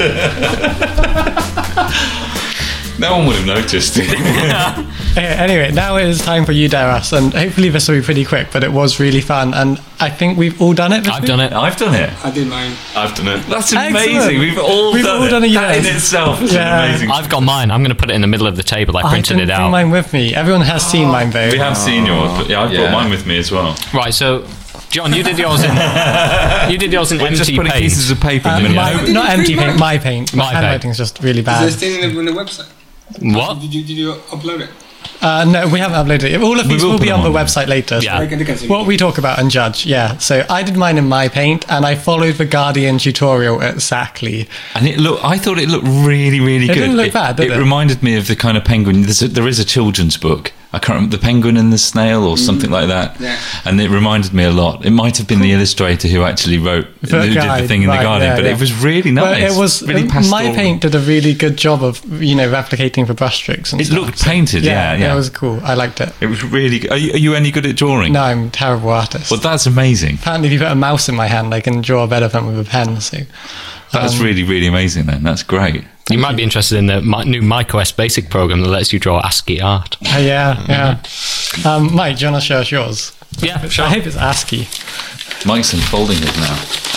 No one would have noticed. Anyway, now it is time for You Dare Us, and hopefully this will be pretty quick, but it was really fun, and I think we've all done it. I've done it. I've done it. I did mine. I've done it. That's Excellent. amazing. We've all We've done all it. done it, That in yes. itself is Yeah. an amazing. I've got mine. I'm going to put it in the middle of the table. I printed I didn't it bring out. mine with me. Everyone has seen mine though. We have seen yours, but yeah, I've Yeah. brought mine with me as well. Right, so, John, you did yours in you did yours in We're empty just putting paint. pieces of paper Uh, in the my, Did not you empty print paint, my paint. My My paint. handwriting's just really Is bad. there still on the website? What? Did you, did you upload it? Uh, no, we haven't uploaded it. All of these will will put be them on the on. website later. Yeah. I can, I can see What we talk about and judge, yeah. So I did mine in my paint, and I followed the Guardian tutorial exactly. And it looked. I thought it looked really, really It good. didn't look bad, did it? It reminded me of the kind of penguin. There's a, there is a children's book. I can't remember, the penguin and the snail or something like that. Yeah. And it reminded me a lot. It might have been the illustrator who actually wrote, The who did guide, the thing in right, the Guardian, yeah, but yeah. it was really But nice. it was really uh, pastoral. my paint did a really good job of you know replicating the brushstrokes and It stuff. looked painted. Yeah, yeah. It was cool. I liked it. It was really good. Are you, are you any good at drawing? No, I'm a terrible artist. Well, that's amazing. Apparently, if you put a mouse in my hand, I can draw better than with a pen. So That's Um, really, really amazing. Then that's great. You might be interested in the mi- new MyQuest basic program that lets you draw ASCII art. uh, yeah, yeah. Um, Mike, do you want to show us yours? Yeah, sure. I hope it's ASCII. Mike's unfolding it now.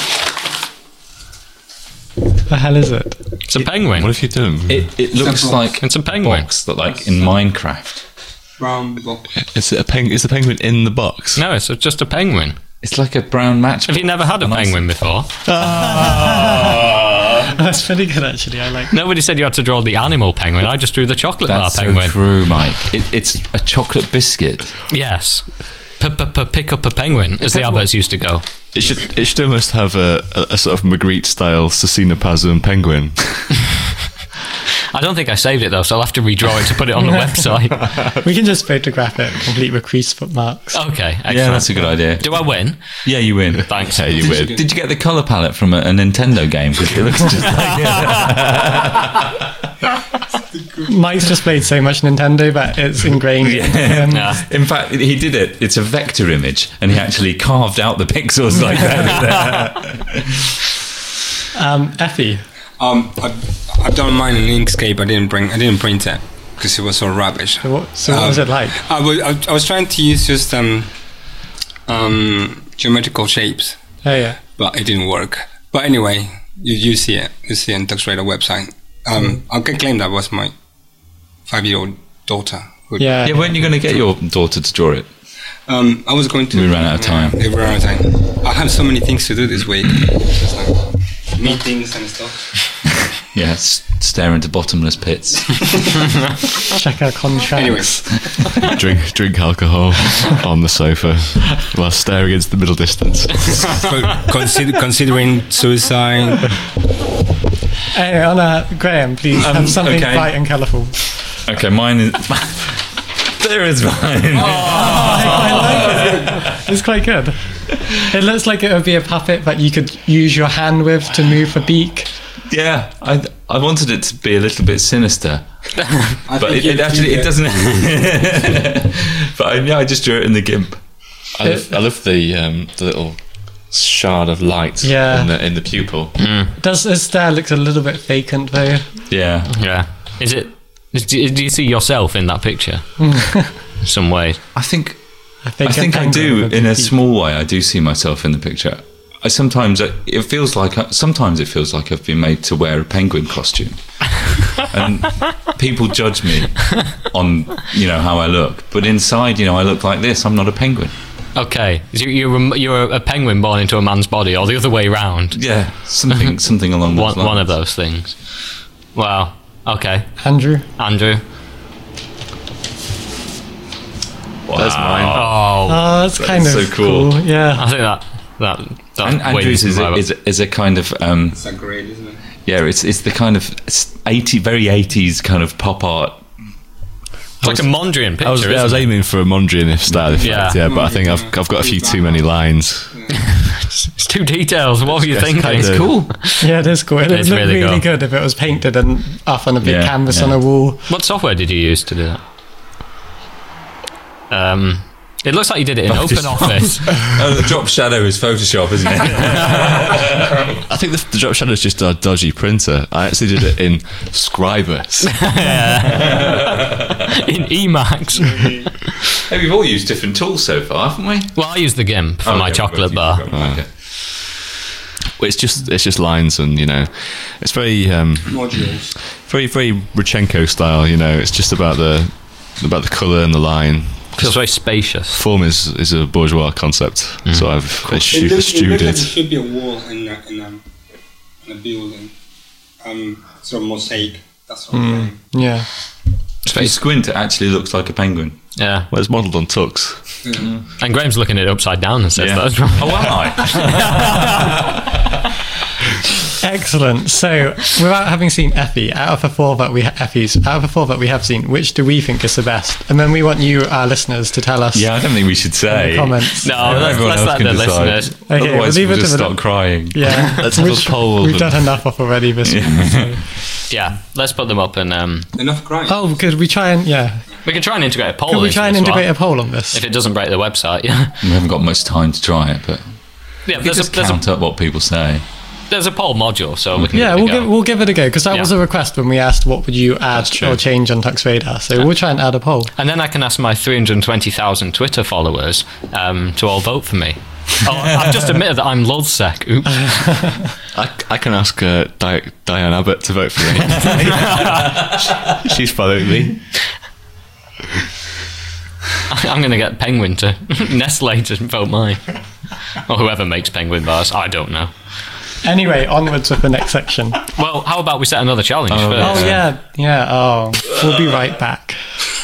The hell is it? It's a penguin. What have you done? It, it looks box. like It's a penguin. box that, like in Minecraft. Brown book. Is it a peng- Is the penguin in the box? No, it's just a penguin. It's like a brown match. Have you never had a penguin before? That's pretty good, actually. I like. Nobody said you had to draw the animal penguin. I just drew the chocolate bar That's so penguin. true, Mike. It, it's a chocolate biscuit. Yes. Pick up a penguin, as the adverts used to go. It should. It should almost have a, a, a sort of Magritte style Cecinopasm penguin. I don't think I saved it though, so I'll have to redraw it to put it on the website. We can just photograph it, complete with crease footmarks. Okay, excellent. Yeah, that's a good idea. Do I win? Yeah, you win. Thanks. Yeah, you win. Did you get the color palette from a, a Nintendo game? Because it looks just like Mike's just played so much Nintendo that it's ingrained in him. Yeah. In fact, he did it. It's a vector image, and he actually carved out the pixels like that. Um, Effie. Um, I've, I've done mine in Inkscape. I didn't bring. I didn't print it because it was so rubbish. So what, so what was it like? I was, I, I was trying to use just um, um, geometrical shapes, Oh, yeah. but it didn't work. But anyway, you, you see it. You see it on TuxRadar website. Um, I can claim that was my five-year-old daughter. Who, Yeah. Yeah, weren't you going to get your daughter to draw it? Um, I was going to. We ran out of time. Yeah, we ran out of time. I have so many things to do this week. Just like meetings and stuff. Yeah, s- stare into bottomless pits. Check our contracts. Anyways, drink drink alcohol on the sofa while staring into the middle distance. co- consider, considering suicide. Anyway, on a, Graham, please Um, have something okay. bright and colourful. Okay, mine is. There is mine. I like it. It's quite good. It looks like it would be a puppet that you could use your hand with to move the beak. Yeah, I I wanted it to be a little bit sinister, I but think it, it you- actually you it doesn't. But I, yeah, I just drew it in the GIMP. I love, I love the um, the little shard of light Yeah. in the in the pupil. Does his stare looks a little bit vacant though? Yeah, Yeah. Is it Do, do you see yourself in that picture? Some way. I think I think, I, think a I penguin do would in be a cute. small way. I do see myself in the picture. I sometimes it feels like sometimes it feels like I've been made to wear a penguin costume, and people judge me on you know how I look. But inside, you know, I look like this. I'm not a penguin. Okay, you, you're you're a penguin born into a man's body, or the other way round. Yeah, something something along those One, lines. one of those things. Wow. Okay, Andrew. Andrew. There's mine. Oh, Oh, that's kind of so cool. cool. Yeah. I think that that that And Andrews is a, is, a, is a kind of um, It's a great, isn't it? yeah, it's it's the kind of eighty very eighties kind of pop art. it's like a Mondrian picture. I was, isn't I was it? aiming for a Mondrian style effect, Yeah. yeah, but I think I've I've got a few too many lines. It's two details. What were you It's thinking? kind It's of- cool. Yeah, it is cool. It It's would look really really, cool. good if it was painted and up on a big Yeah, canvas yeah. on a wall. What software did you use to do that? Um, it looks like you did it in OpenOffice. Oh, the drop shadow is Photoshop, isn't it? I think the, the drop shadow is just a dodgy printer. I actually did it in Scribus. in Emacs. Hey, we've all used different tools so far, haven't we? Well, I used the GIMP for Oh, my okay, chocolate we've bar. got you. Okay. Well, it's just it's just lines, and you know, it's very um, Modules. very very Rodchenko style. You know, it's just about the about the color and the line. Feels very spacious. Form is is a bourgeois concept, so I've eschew- It, looks, it eschewed looks like it. it should be a wall in a, in a, in a building. Um, sort of mosaic. That's what I'm saying. Yeah. If you squint, it actually looks like a penguin. Yeah. Well, it's modelled on Tux. And Graham's looking at it upside down and says Yeah. that's wrong. Oh, am I? Excellent. So, without having seen Effie, out of the four that we ha- Effie's, out of the four that we have seen, which do we think is the best? And then we want you, our listeners, to tell us Yeah, I don't think we should in say. the comments. No, Yeah, let's, everyone let's else let can the decide. listeners. Okay, we'll Otherwise, leave we'll it just to the- start crying. Yeah, Let's have a Which poll We've of- done enough of already this week. So. Yeah, let's put them up and um, Enough crying. Oh, could we try and yeah? we can try and integrate a poll. Could we into try and this integrate one, a poll on this? if it doesn't break the website? Yeah, We haven't got much time to try it, but yeah. we There's a, just there's, count a, up what people say. there's a poll module, so we can. Yeah, give it a we'll go. give we'll give it a go because that Yeah. was a request when we asked what would you add true. or change on Tux Radar. So we'll try and add a poll. And then I can ask my three hundred twenty thousand Twitter followers um, to all vote for me. Oh, I've just admitted that I'm Lulzsec. Oops. I, I can ask uh, Di- Diane Abbott to vote for me. She's following me. I'm going to get Penguin to Nestle to vote mine. Or whoever makes Penguin bars. I don't know. Anyway, onwards with the next section. Well, how about we set another challenge Oh, first? Oh yeah, yeah. Oh, we'll be right back.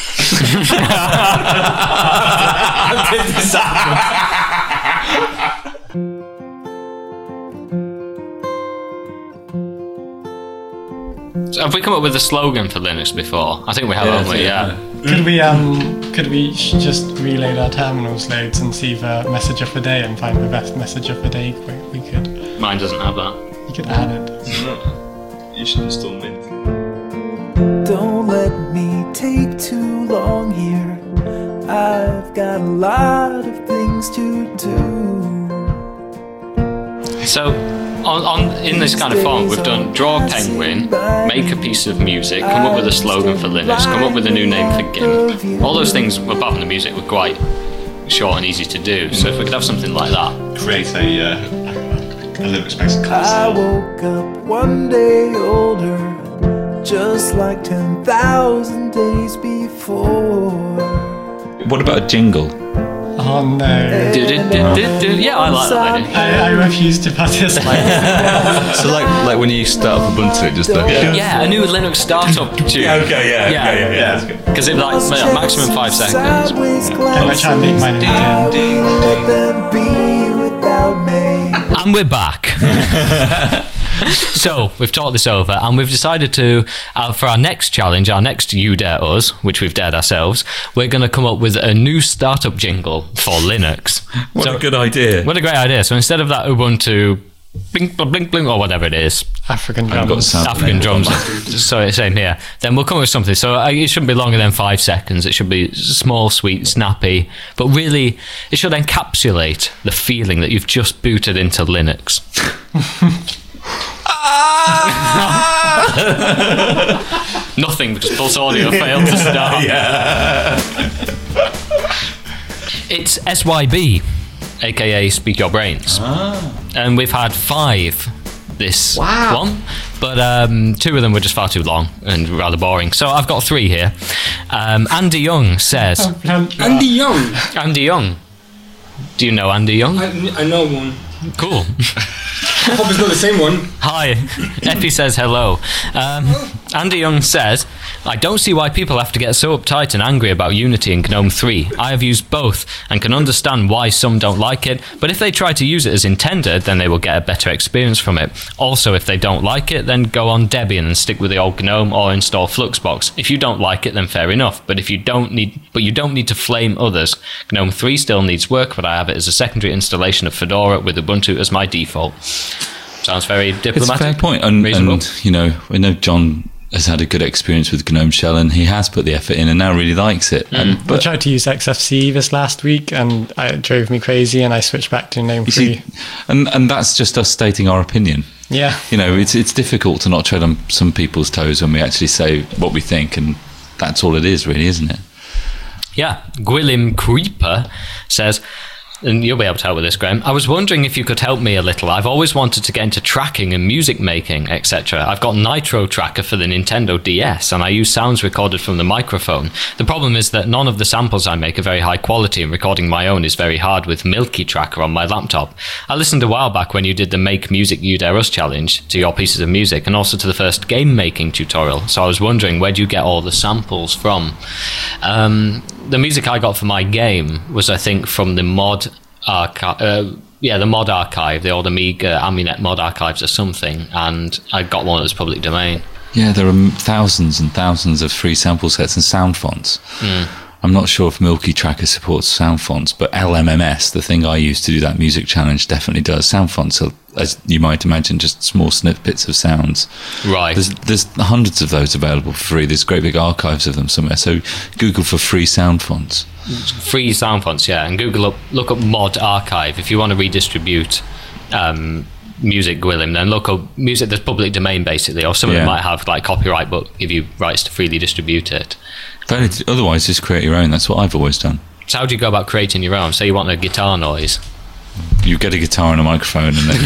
So have we come up with a slogan for Linux before? I think we have, Yeah, haven't we? yeah. Yeah. Could we um could we sh- just reload our terminals loads and see the message of the day and find the best message of the day? We, we could Mine doesn't have that. we could add it. You should install Mint. Don't let me take too long here. I've got a lot of things to do. So, on, on in this kind of form, we've done draw a penguin, make a piece of music, come up with a slogan for Linux, come up with a new name for GIMP. All those things, apart from the music, were quite short and easy to do. So if we could have something like that. Create a, uh, a Linux-based I console. woke up one day older, just like ten thousand days before. What about a jingle? Oh no. Do, do, do, do, do. Yeah, I like that idea. I, I refuse to participate. So like like when you start up Ubuntu, just the, Yeah, a new Linux startup tune. okay, yeah, Yeah. okay, yeah, yeah, that's good. Because it like ma- maximum five seconds. I'm gonna try and make mine into ten. Let them be without me. And we're back. So we've talked this over, and we've decided to, uh, for our next challenge, our next You Dare Us, which we've dared ourselves, we're going to come up with a new startup jingle for Linux. What So- a good idea. What a great idea! So instead of that Ubuntu blink blink blink blink or whatever it is, African I've got drums. sound African drums. So same here. Then we'll come up with something. So uh, it shouldn't be longer than five seconds. It should be small, sweet, snappy, but really, it should encapsulate the feeling that you've just booted into Linux. Nothing, because Pulse Audio failed to start. Yeah. It's S Y B, aka Speak Your Brains. Ah. And we've had five this Wow. one, but um, two of them were just far too long and rather boring. So I've got three here. Um, Andy Young says... Andy Young. Andy Young. Do you know Andy Young? I, I know one. Cool. I hope it's not the same one. Hi. Effie says hello. Um, Andy Young says, I don't see why people have to get so uptight and angry about Unity and GNOME three. I have used both and can understand why some don't like it, but if they try to use it as intended, then they will get a better experience from it. Also, if they don't like it, then go on Debian and stick with the old GNOME or install Fluxbox. If you don't like it, then fair enough, but if you don't need but you don't need to flame others. GNOME three still needs work, but I have it as a secondary installation of Fedora with Ubuntu as my default. Sounds very diplomatic. It's a fair point. And, and, you know, we know John has had a good experience with GNOME Shell, and he has put the effort in and now really likes it. Mm. And, but I tried to use X F C E this last week, and it drove me crazy, and I switched back to GNOME three. And, and that's just us stating our opinion. Yeah. You know, it's it's difficult to not tread on some people's toes when we actually say what we think, and that's all it is, really, isn't it? Yeah. Gwilym Creeper says... And you'll be able to help with this, Graham. I was wondering if you could help me a little. I've always wanted to get into tracking and music making, et cetera. I've got Nitro Tracker for the Nintendo D S, and I use sounds recorded from the microphone. The problem is that none of the samples I make are very high quality, and recording my own is very hard with Milky Tracker on my laptop. I listened a while back when you did the Make Music You Dare Us challenge to your pieces of music, and also to the first game making tutorial. So I was wondering, where do you get all the samples from? Um... The music I got for my game was, I think, from the mod archive. Uh, yeah, the mod archive, the old Amiga Aminet mod archives or something, and I got one that was public domain. Yeah, there are thousands and thousands of free sample sets and sound fonts. Mm. I'm not sure if Milky Tracker supports sound fonts, but L M M S, the thing I used to do that music challenge, definitely does. Sound fonts are, as you might imagine, just small snippets of sounds. Right. There's, there's hundreds of those available for free. There's great big archives of them somewhere. So Google for free sound fonts. Free sound fonts, yeah. And Google up, look up Mod Archive. If you want to redistribute um, music, Gwilym, then look up music that's public domain, basically. Or some of Yeah. them might have like copyright, but give you rights to freely distribute it. But otherwise, just create your own. That's what I've always done. So how do you go about creating your own? Say you want a guitar noise. You get a guitar and a microphone and then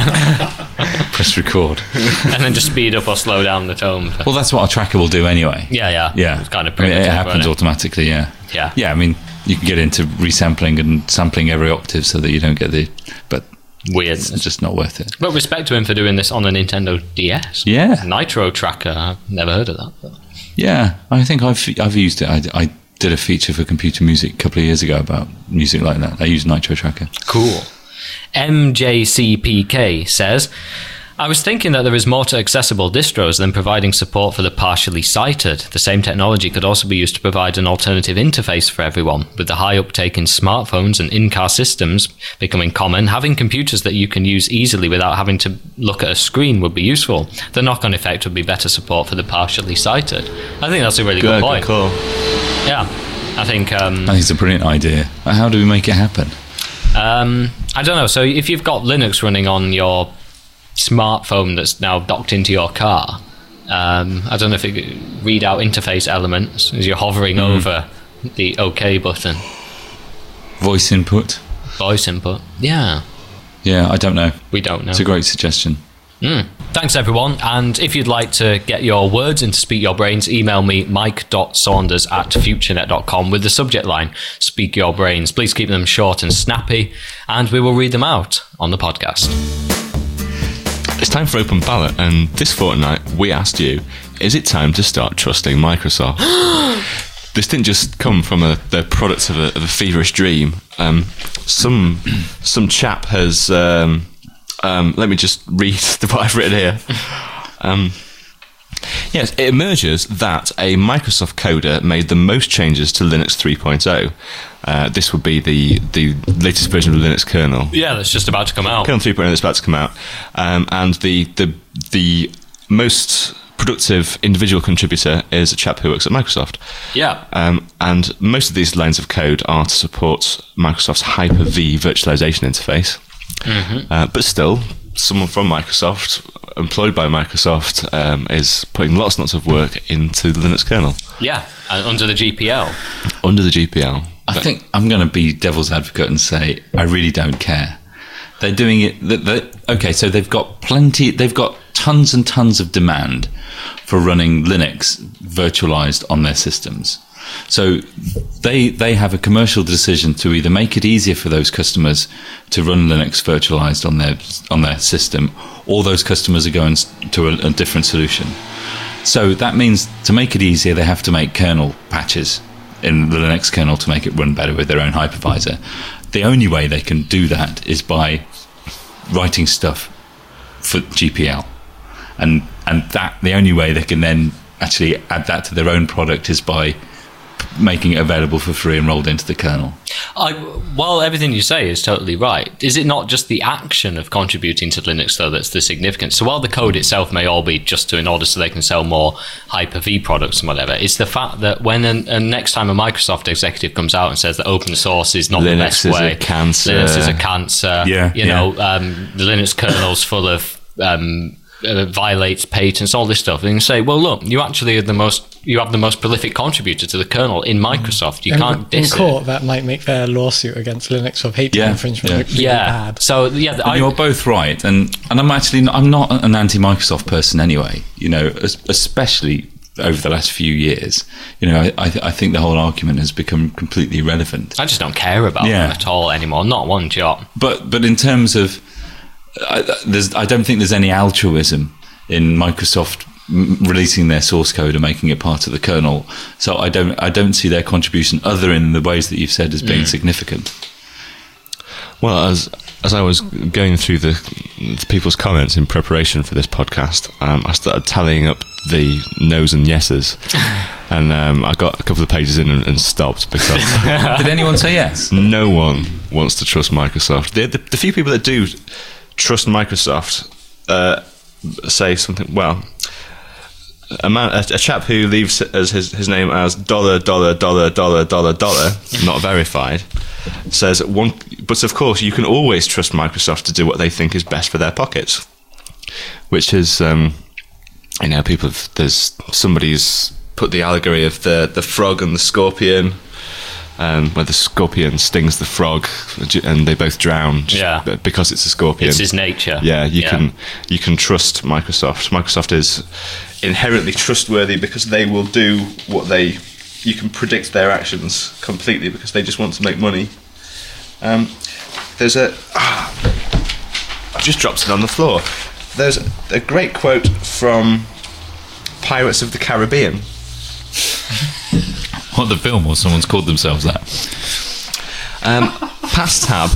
you press record. And then just speed up or slow down the tone. Well, that's what a tracker will do anyway. Yeah, yeah. Yeah. It's kind of I mean, primitive, it happens isn't it? automatically, yeah. Yeah. Yeah, I mean, you can get into resampling and sampling every octave so that you don't get the... But Weird. it's just not worth it. But respect to him for doing this on a Nintendo D S. Yeah. Nitro Tracker. I've never heard of that. But. Yeah, I think I've I've used it. I, I did a feature for computer music a couple of years ago about music like that. I used Nitro Tracker. Cool. M J C P K says, I was thinking that there is more to accessible distros than providing support for the partially sighted. The same technology could also be used to provide an alternative interface for everyone. With the high uptake in smartphones and in-car systems becoming common, having computers that you can use easily without having to look at a screen would be useful. The knock-on effect would be better support for the partially sighted. I think that's a really good, Good, point. good call. Yeah. I think... Um, I think it's a brilliant idea. How do we make it happen? um, I don't know. So if you've got Linux running on your smartphone that's now docked into your car, um, I don't know if it could read out interface elements as you're hovering mm. over the OK button. Voice input? Voice input. Yeah. Yeah, I don't know. We don't know. It's a great suggestion. Mm. Thanks, everyone. And if you'd like to get your words into Speak Your Brains, email me mike dot saunders at futurenet dot com with the subject line, Speak Your Brains. Please keep them short and snappy, and we will read them out on the podcast. It's time for Open Ballot, and this fortnight we asked you, is it time to start trusting Microsoft? This didn't just come from a, the product of a, of a feverish dream. Um, some some chap has... Um, um, let me just read what I've written here. Um, yes, it emerges that a Microsoft coder made the most changes to Linux three point oh. Uh, this would be the, the latest version of the Linux kernel. Yeah, that's just about to come out. Kernel three point oh that's about to come out. Um, and the, the, the most productive individual contributor is a chap who works at Microsoft. Yeah. Um, and most of these lines of code are to support Microsoft's Hyper-V virtualization interface. Mm-hmm. Uh, but still, someone from Microsoft, employed by Microsoft, um, is putting lots and lots of work into the Linux kernel. Yeah, and under the G P L. Under the G P L. I think I'm going to be devil's advocate and say I really don't care. They're doing it. They, they, okay, so they've got plenty. They've got tons and tons of demand for running Linux virtualized on their systems. So they they have a commercial decision to either make it easier for those customers to run Linux virtualized on their on their system, or those customers are going to a, a different solution. So that means to make it easier, they have to make kernel patches in the Linux kernel to make it run better with their own hypervisor. The only way they can do that is by writing stuff for G P L, and and that the only way they can then actually add that to their own product is by making it available for free and rolled into the kernel. I, while everything you say is totally right, is it not just the action of contributing to Linux, though, that's the significance? So while the code itself may all be just to in order so they can sell more Hyper-V products and whatever, it's the fact that when an, and next time a Microsoft executive comes out and says that open source is not Linux the best is way, a cancer. Linux is a cancer, Yeah, you yeah. know, um, the Linux kernel's full of um, uh, violates patents, all this stuff, and you say, well, look, you actually are the most, you have the most prolific contributor to the kernel in Microsoft. You And can't in diss it. court, that might make their lawsuit against Linux for patent Yeah, infringement yeah. look really Yeah. bad. So yeah, And I, you're both right, and and I'm actually not, I'm not an anti-Microsoft person anyway. You know, es- especially over the last few years. You know, I I, th- I think the whole argument has become completely irrelevant. I just don't care about Yeah. them at all anymore. Not one jot. But but in terms of, I, there's I don't think there's any altruism in Microsoft m- releasing their source code and making it part of the kernel. So I don't I don't see their contribution other in the ways that you've said as being significant. Well, as as I was going through the, the people's comments in preparation for this podcast, um, I started tallying up the no's and yeses, and um, I got a couple of pages in and, and stopped because Did anyone say yes? no one wants to trust Microsoft. The, the, the few people that do trust Microsoft uh, say something. Well, a man, a, a chap who leaves as his his name as dollar dollar dollar dollar dollar dollar, not verified, says one. But of course, you can always trust Microsoft to do what they think is best for their pockets, which is, um, you know, people. Have, there's somebody's put the allegory of the the frog and the scorpion. Um, where the scorpion stings the frog and they both drown just Yeah. because it's a scorpion. It's his nature. Yeah, you can you can trust Microsoft. Microsoft is inherently trustworthy because they will do what they. You can predict their actions completely because they just want to make money. Um, there's a. Ah, I've just dropped it on the floor. There's a great quote from Pirates of the Caribbean. What, the film, or someone's called themselves that? Um, past tab.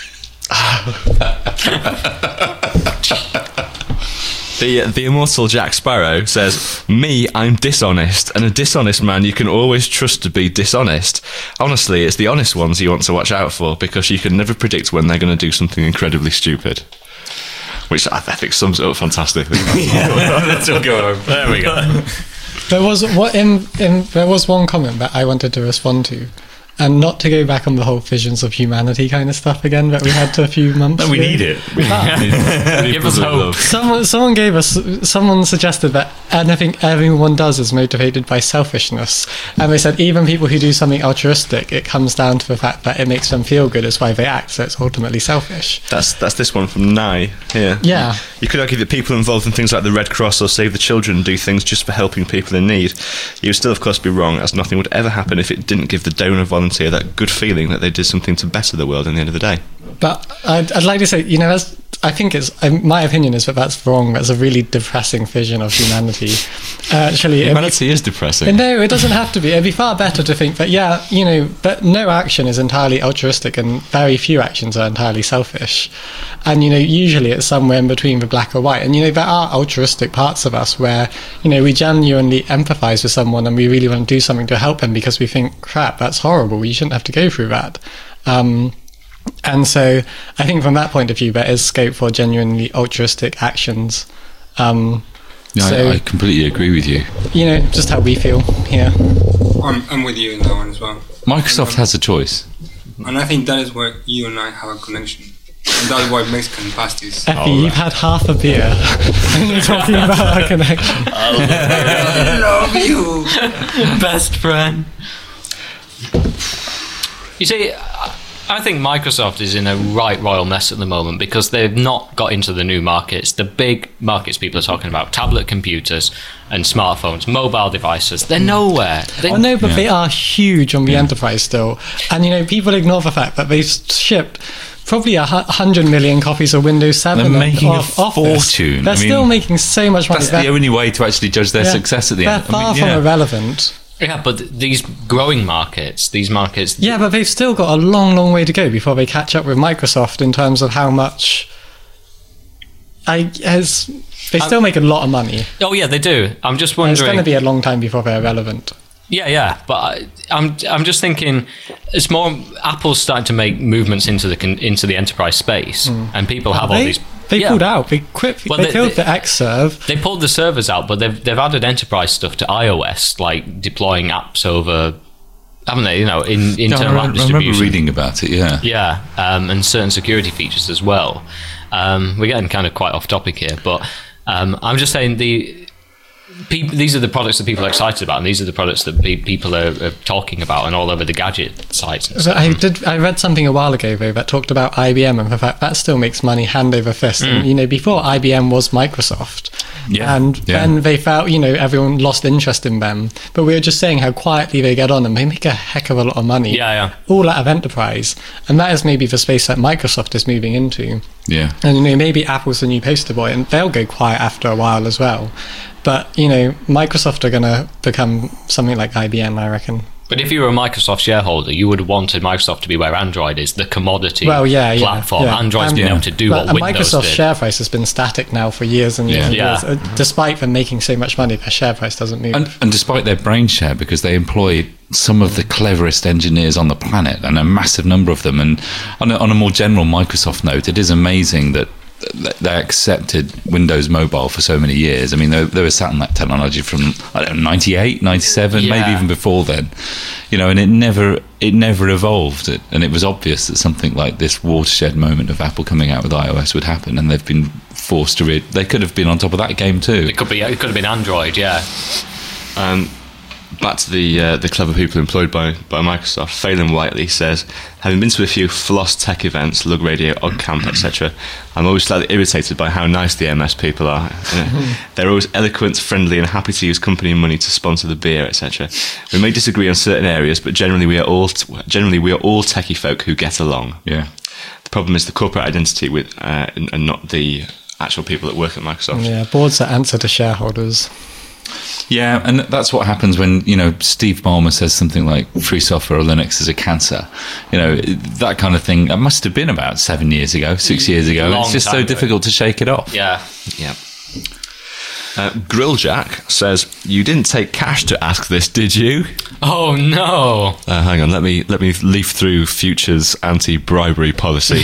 The, the immortal Jack Sparrow says, "Me, I'm dishonest, and a dishonest man you can always trust to be dishonest. Honestly, it's the honest ones you want to watch out for because you can never predict when they're going to do something incredibly stupid." Which I, I think sums it up fantastically. Let's all go home. There we go. There was what in, in there was one comment that I wanted to respond to, and not to go back on the whole visions of humanity kind of stuff again that we had a few months. No, we ago. need it. Give us hope. Someone, someone gave us. Someone suggested that anything everyone does is motivated by selfishness, and they said even people who do something altruistic, it comes down to the fact that it makes them feel good. Is why they act. So it's ultimately selfish. That's that's this one from Nye here. Yeah. You could argue that people involved in things like the Red Cross or Save the Children do things just for helping people in need. You would still, of course, be wrong, as nothing would ever happen if it didn't give the donor volunteer that good feeling that they did something to better the world in the end of the day. But I'd, I'd like to say, you know, that's, I think it's um, my opinion is that that's wrong. That's a really depressing vision of humanity. Uh, actually, it'd be- Humanity is depressing. no, it doesn't have to be. It'd be far better to think that, yeah, you know, but no action is entirely altruistic, and very few actions are entirely selfish. And you know, usually it's somewhere in between the black or white. And you know, there are altruistic parts of us where you know we genuinely empathise with someone and we really want to do something to help them because we think, crap, that's horrible. You shouldn't have to go through that. Um, And so I think from that point of view, there is scope for genuinely altruistic actions. Um, Yeah, so, I, I completely agree with you. you know, just how we feel here. I'm, I'm with you in that one as well. Microsoft has a choice. And I think that is where you and I have a connection. And that's why Mexican pasties. Effie, you've had half a beer and you're talking about our connection. I love you. Best friend. You see, I think Microsoft is in a right royal mess at the moment because they've not got into the new markets. The big markets people are talking about, tablet computers and smartphones, mobile devices, they're nowhere. They, Oh no, but Yeah. they are huge on the enterprise still. And you know, people ignore the fact that they've shipped probably a hu- hundred million copies of Windows seven. They're and making a of Office. fortune. They're I mean, still making so much money. That's They're- the only way to actually judge their they're- success at the they're end. I far mean, from yeah. irrelevant. yeah, but these growing markets, these markets... Yeah, but they've still got a long, long way to go before they catch up with Microsoft in terms of how much. I as they still make a lot of money. Oh, yeah, they do. I'm just It's wondering... going to be a long time before they're relevant. Yeah, yeah, but I, I'm I'm just thinking it's more Apple's starting to make movements into the con, into the enterprise space, and people have all They, these. they yeah. pulled out. They quit. Well, they, they- killed they- the Xserve. They pulled the servers out, but they've they've added enterprise stuff to iOS, like deploying apps over, haven't they? You know, in No, I internal app remember, I distribution. remember reading about it, yeah. Yeah, um, and certain security features as well. Um, we're getting kind of quite off topic here, but um, I'm just saying the people, these are the products that people are excited about, and these are the products that pe- people are, are talking about and all over the gadget sites. And So stuff. I did. I read something a while ago though that talked about I B M and the fact that still makes money hand over fist. And you know, before I B M was Microsoft, Yeah, and yeah. then they felt you know everyone lost interest in them. But we were just saying how quietly they get on, and they make a heck of a lot of money. Yeah, yeah. All out of enterprise, and that is maybe the space that Microsoft is moving into. Yeah. And you know, maybe Apple's the new poster boy, and they'll go quiet after a while as well. But you know, Microsoft are going to become something like I B M, I reckon. But if you were a Microsoft shareholder, you would have wanted Microsoft to be where Android is, the commodity Well, yeah, yeah, platform. yeah. Android's Um, been yeah. able to do But what a Windows Microsoft did. share price has been static now for years and years Yeah. and years. Yeah. Uh, Despite them making so much money, their share price doesn't move. And, and despite their brain share, because they employ some of the cleverest engineers on the planet, and a massive number of them. And on a, on a more general Microsoft note, it is amazing that th- they accepted Windows Mobile for so many years. I mean, they, they were sat on that technology from I don't know, ninety-eight, ninety-seven, Yeah. maybe even before then. You know, and it never it never evolved. It, and it was obvious that something like this watershed moment of Apple coming out with iOS would happen, and they've been forced to. Re- they could have been on top of that game too. It could be. It could have been Android. Yeah. Um, back to the uh, the clever people employed by, by Microsoft. Phelan Whiteley says, having been to a few Floss Tech events, Lug Radio, OggCamp, et cetera, I'm always slightly irritated by how nice the M S people are. Uh, they're always eloquent, friendly, and happy to use company money to sponsor the beer, et cetera. We may disagree on certain areas, but generally we are all t- generally we are all techie folk who get along. Yeah. The problem is the corporate identity with uh, and, and not the actual people that work at Microsoft. yeah, boards that answer to shareholders. Yeah, and that's what happens when, you know, Steve Ballmer says something like free software or Linux is a cancer. You know, that kind of thing. That must have been about seven years ago, six years ago. Long It's just time so ago. difficult to shake it off. Yeah. Yeah. Uh, Grilljack says, "You didn't take cash to ask this, did you?" Oh no. Uh, hang on, let me let me leaf through Future's anti-bribery policy.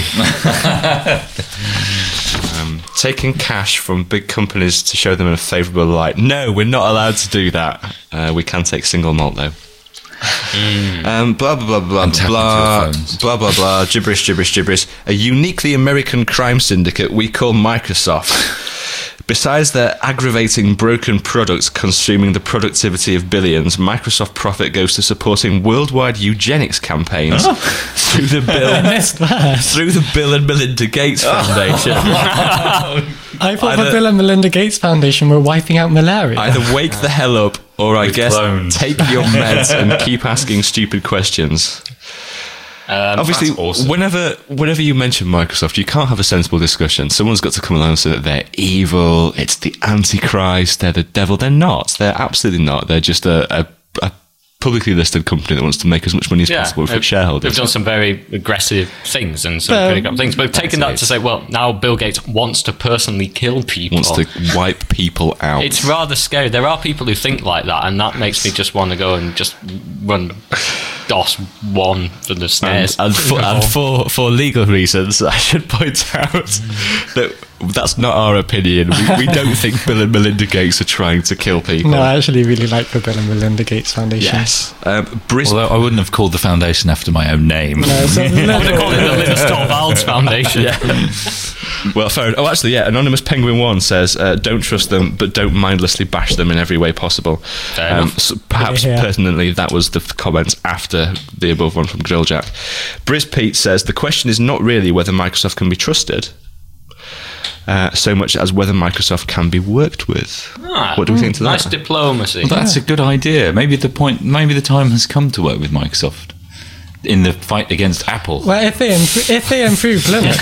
um, taking cash from big companies to show them in a favourable light. No, we're not allowed to do that. Uh, we can take single malt though. Um, blah blah blah blah And tap blah into your phones. blah blah blah gibberish gibberish gibberish. A uniquely American crime syndicate we call Microsoft. Besides their aggravating broken products consuming the productivity of billions, Microsoft profit goes to supporting worldwide eugenics campaigns through the Bill Missed that. through the Bill and Melinda Gates Foundation. I thought Either- the Bill and Melinda Gates Foundation were wiping out malaria. Either wake the hell up, or I With guess clones. take your meds and keep asking stupid questions. Um, Obviously, that's awesome. whenever whenever you mention Microsoft, you can't have a sensible discussion. Someone's got to come along and say that they're evil, it's the Antichrist, they're the devil. They're not. They're absolutely not. They're just a, a, a publicly listed company that wants to make as much money as yeah, possible for they've- its shareholders. They've done some very aggressive things and some Um, pretty good things, but taking that to say, well, now Bill Gates wants to personally kill people. Wants to wipe people out. It's rather scary. There are people who think like that, and that makes me just want to go and just run DOS one for the And, snares. and, for, and for, for legal reasons, I should point out that That's not our opinion. We, we don't think Bill and Melinda Gates are trying to kill people. No, I actually really like the Bill and Melinda Gates Foundation. Yes. Um, Bris- Although I wouldn't have called the foundation after my own name. No, it's a I would have little- called it the Linus Torvalds Foundation. Well, fair enough. Oh, actually, yeah. Anonymous Penguin One says, uh, "Don't trust them, but don't mindlessly bash them in every way possible." Fair Um, enough. so perhaps Yeah. pertinently, that was the f- comments after the above one from Grilljack. Briz Pete says, "The question is not really whether Microsoft can be trusted, uh, so much as whether Microsoft can be worked with." Ah, What do we think to that? Nice diplomacy. Well, that's a good idea. Maybe the point. Maybe the time has come to work with Microsoft in the fight against Apple. Well, if they imp- if they improve Linux,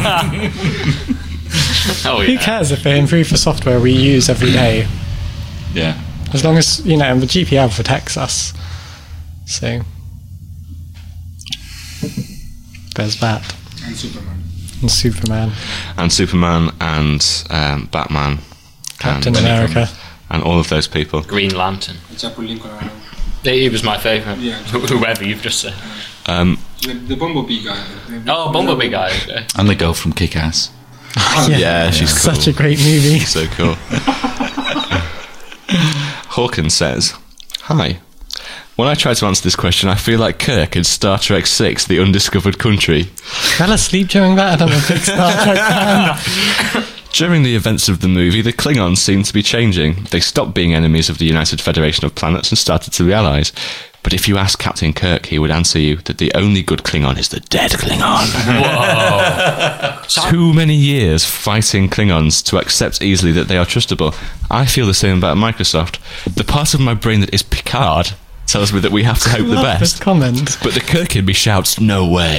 Oh who yeah. cares if they improve the software we use every day? Yeah. As long as, you know, the G P L protects us. So there's that. And Superman. And Superman, And Superman and um, Batman, Captain and, America. and all of those people. Green Lantern. Chapo Lincoln. He he was my favourite. Yeah. Whoever you've just said. Um, The, the Bumblebee guy. Oh, Bumblebee guy. Okay. And the girl from Kick-Ass. yeah, she's cool. Such a great movie. So cool. Hawkins says, "Hi. When I try to answer this question, I feel like Kirk in Star Trek six, The Undiscovered Country. Fell asleep during that. I'm a big Star Trek fan. During the events of the movie, the Klingons seemed to be changing. They stopped being enemies of the United Federation of Planets and started to be allies. But if you ask Captain Kirk, he would answer you that the only good Klingon is the dead Klingon." Whoa. Too many years fighting Klingons to accept easily that they are trustable. I feel the same about Microsoft. The part of my brain that is Picard tells me that we have to hope the Love this best. comment. But the Kirk in me shouts, "No way."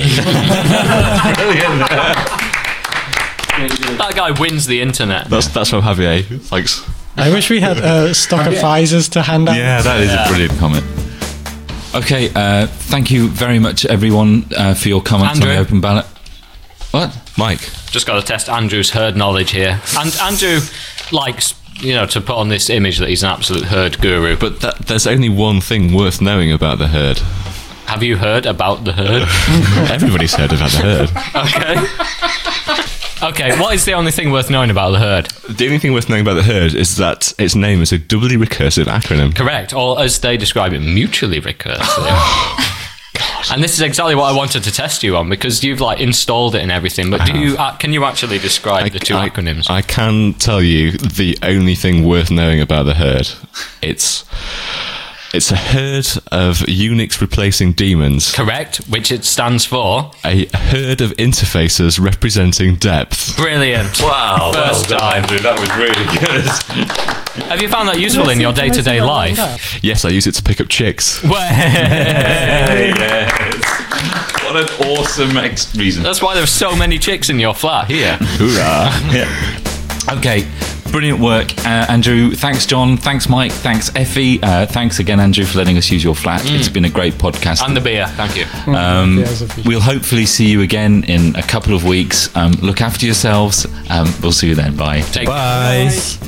That guy wins the internet. That's that's from Javier. Thanks. I wish we had a stock of Pfizers to hand out. Yeah, that is a brilliant comment. Okay, uh, thank you very much, everyone, uh, for your comments Andrew. on the open ballot. What? Mike. Just got to test Andrew's herd knowledge here. And Andrew likes, you know, to put on this image that he's an absolute herd guru. But But that, there's only one thing worth knowing about the herd. have you heard about the herd? Everybody's heard about the herd. Okay. Okay, what is the only thing worth knowing about the herd? The only thing worth knowing about the herd is that its name is a doubly recursive acronym. Correct, or as they describe it, mutually recursive. And this is exactly what I wanted to test you on, because you've like installed it and everything. But do you uh, can you actually describe the two I, acronyms? I can tell you the only thing worth knowing about the herd. It's it's a herd of Unix replacing daemons. Correct, which it stands for. A herd of interfaces representing depth. Brilliant. Wow, First time. That was really good. Have you found that useful in your day-to-day life? Yes, I use it to pick up chicks. Well, Yes. What an awesome ex- reason. that's why there's so many chicks in your flat here. Yeah. Okay, brilliant work, uh, Andrew. Thanks, John. Thanks, Mike. Thanks, Effie. Uh, thanks again, Andrew, for letting us use your flat. It's been a great podcast. And the beer, thank you. Um, Yes, appreciate it. we'll hopefully see you again in a couple of weeks. Um, look after yourselves. Um, we'll see you then. Bye. Take Bye.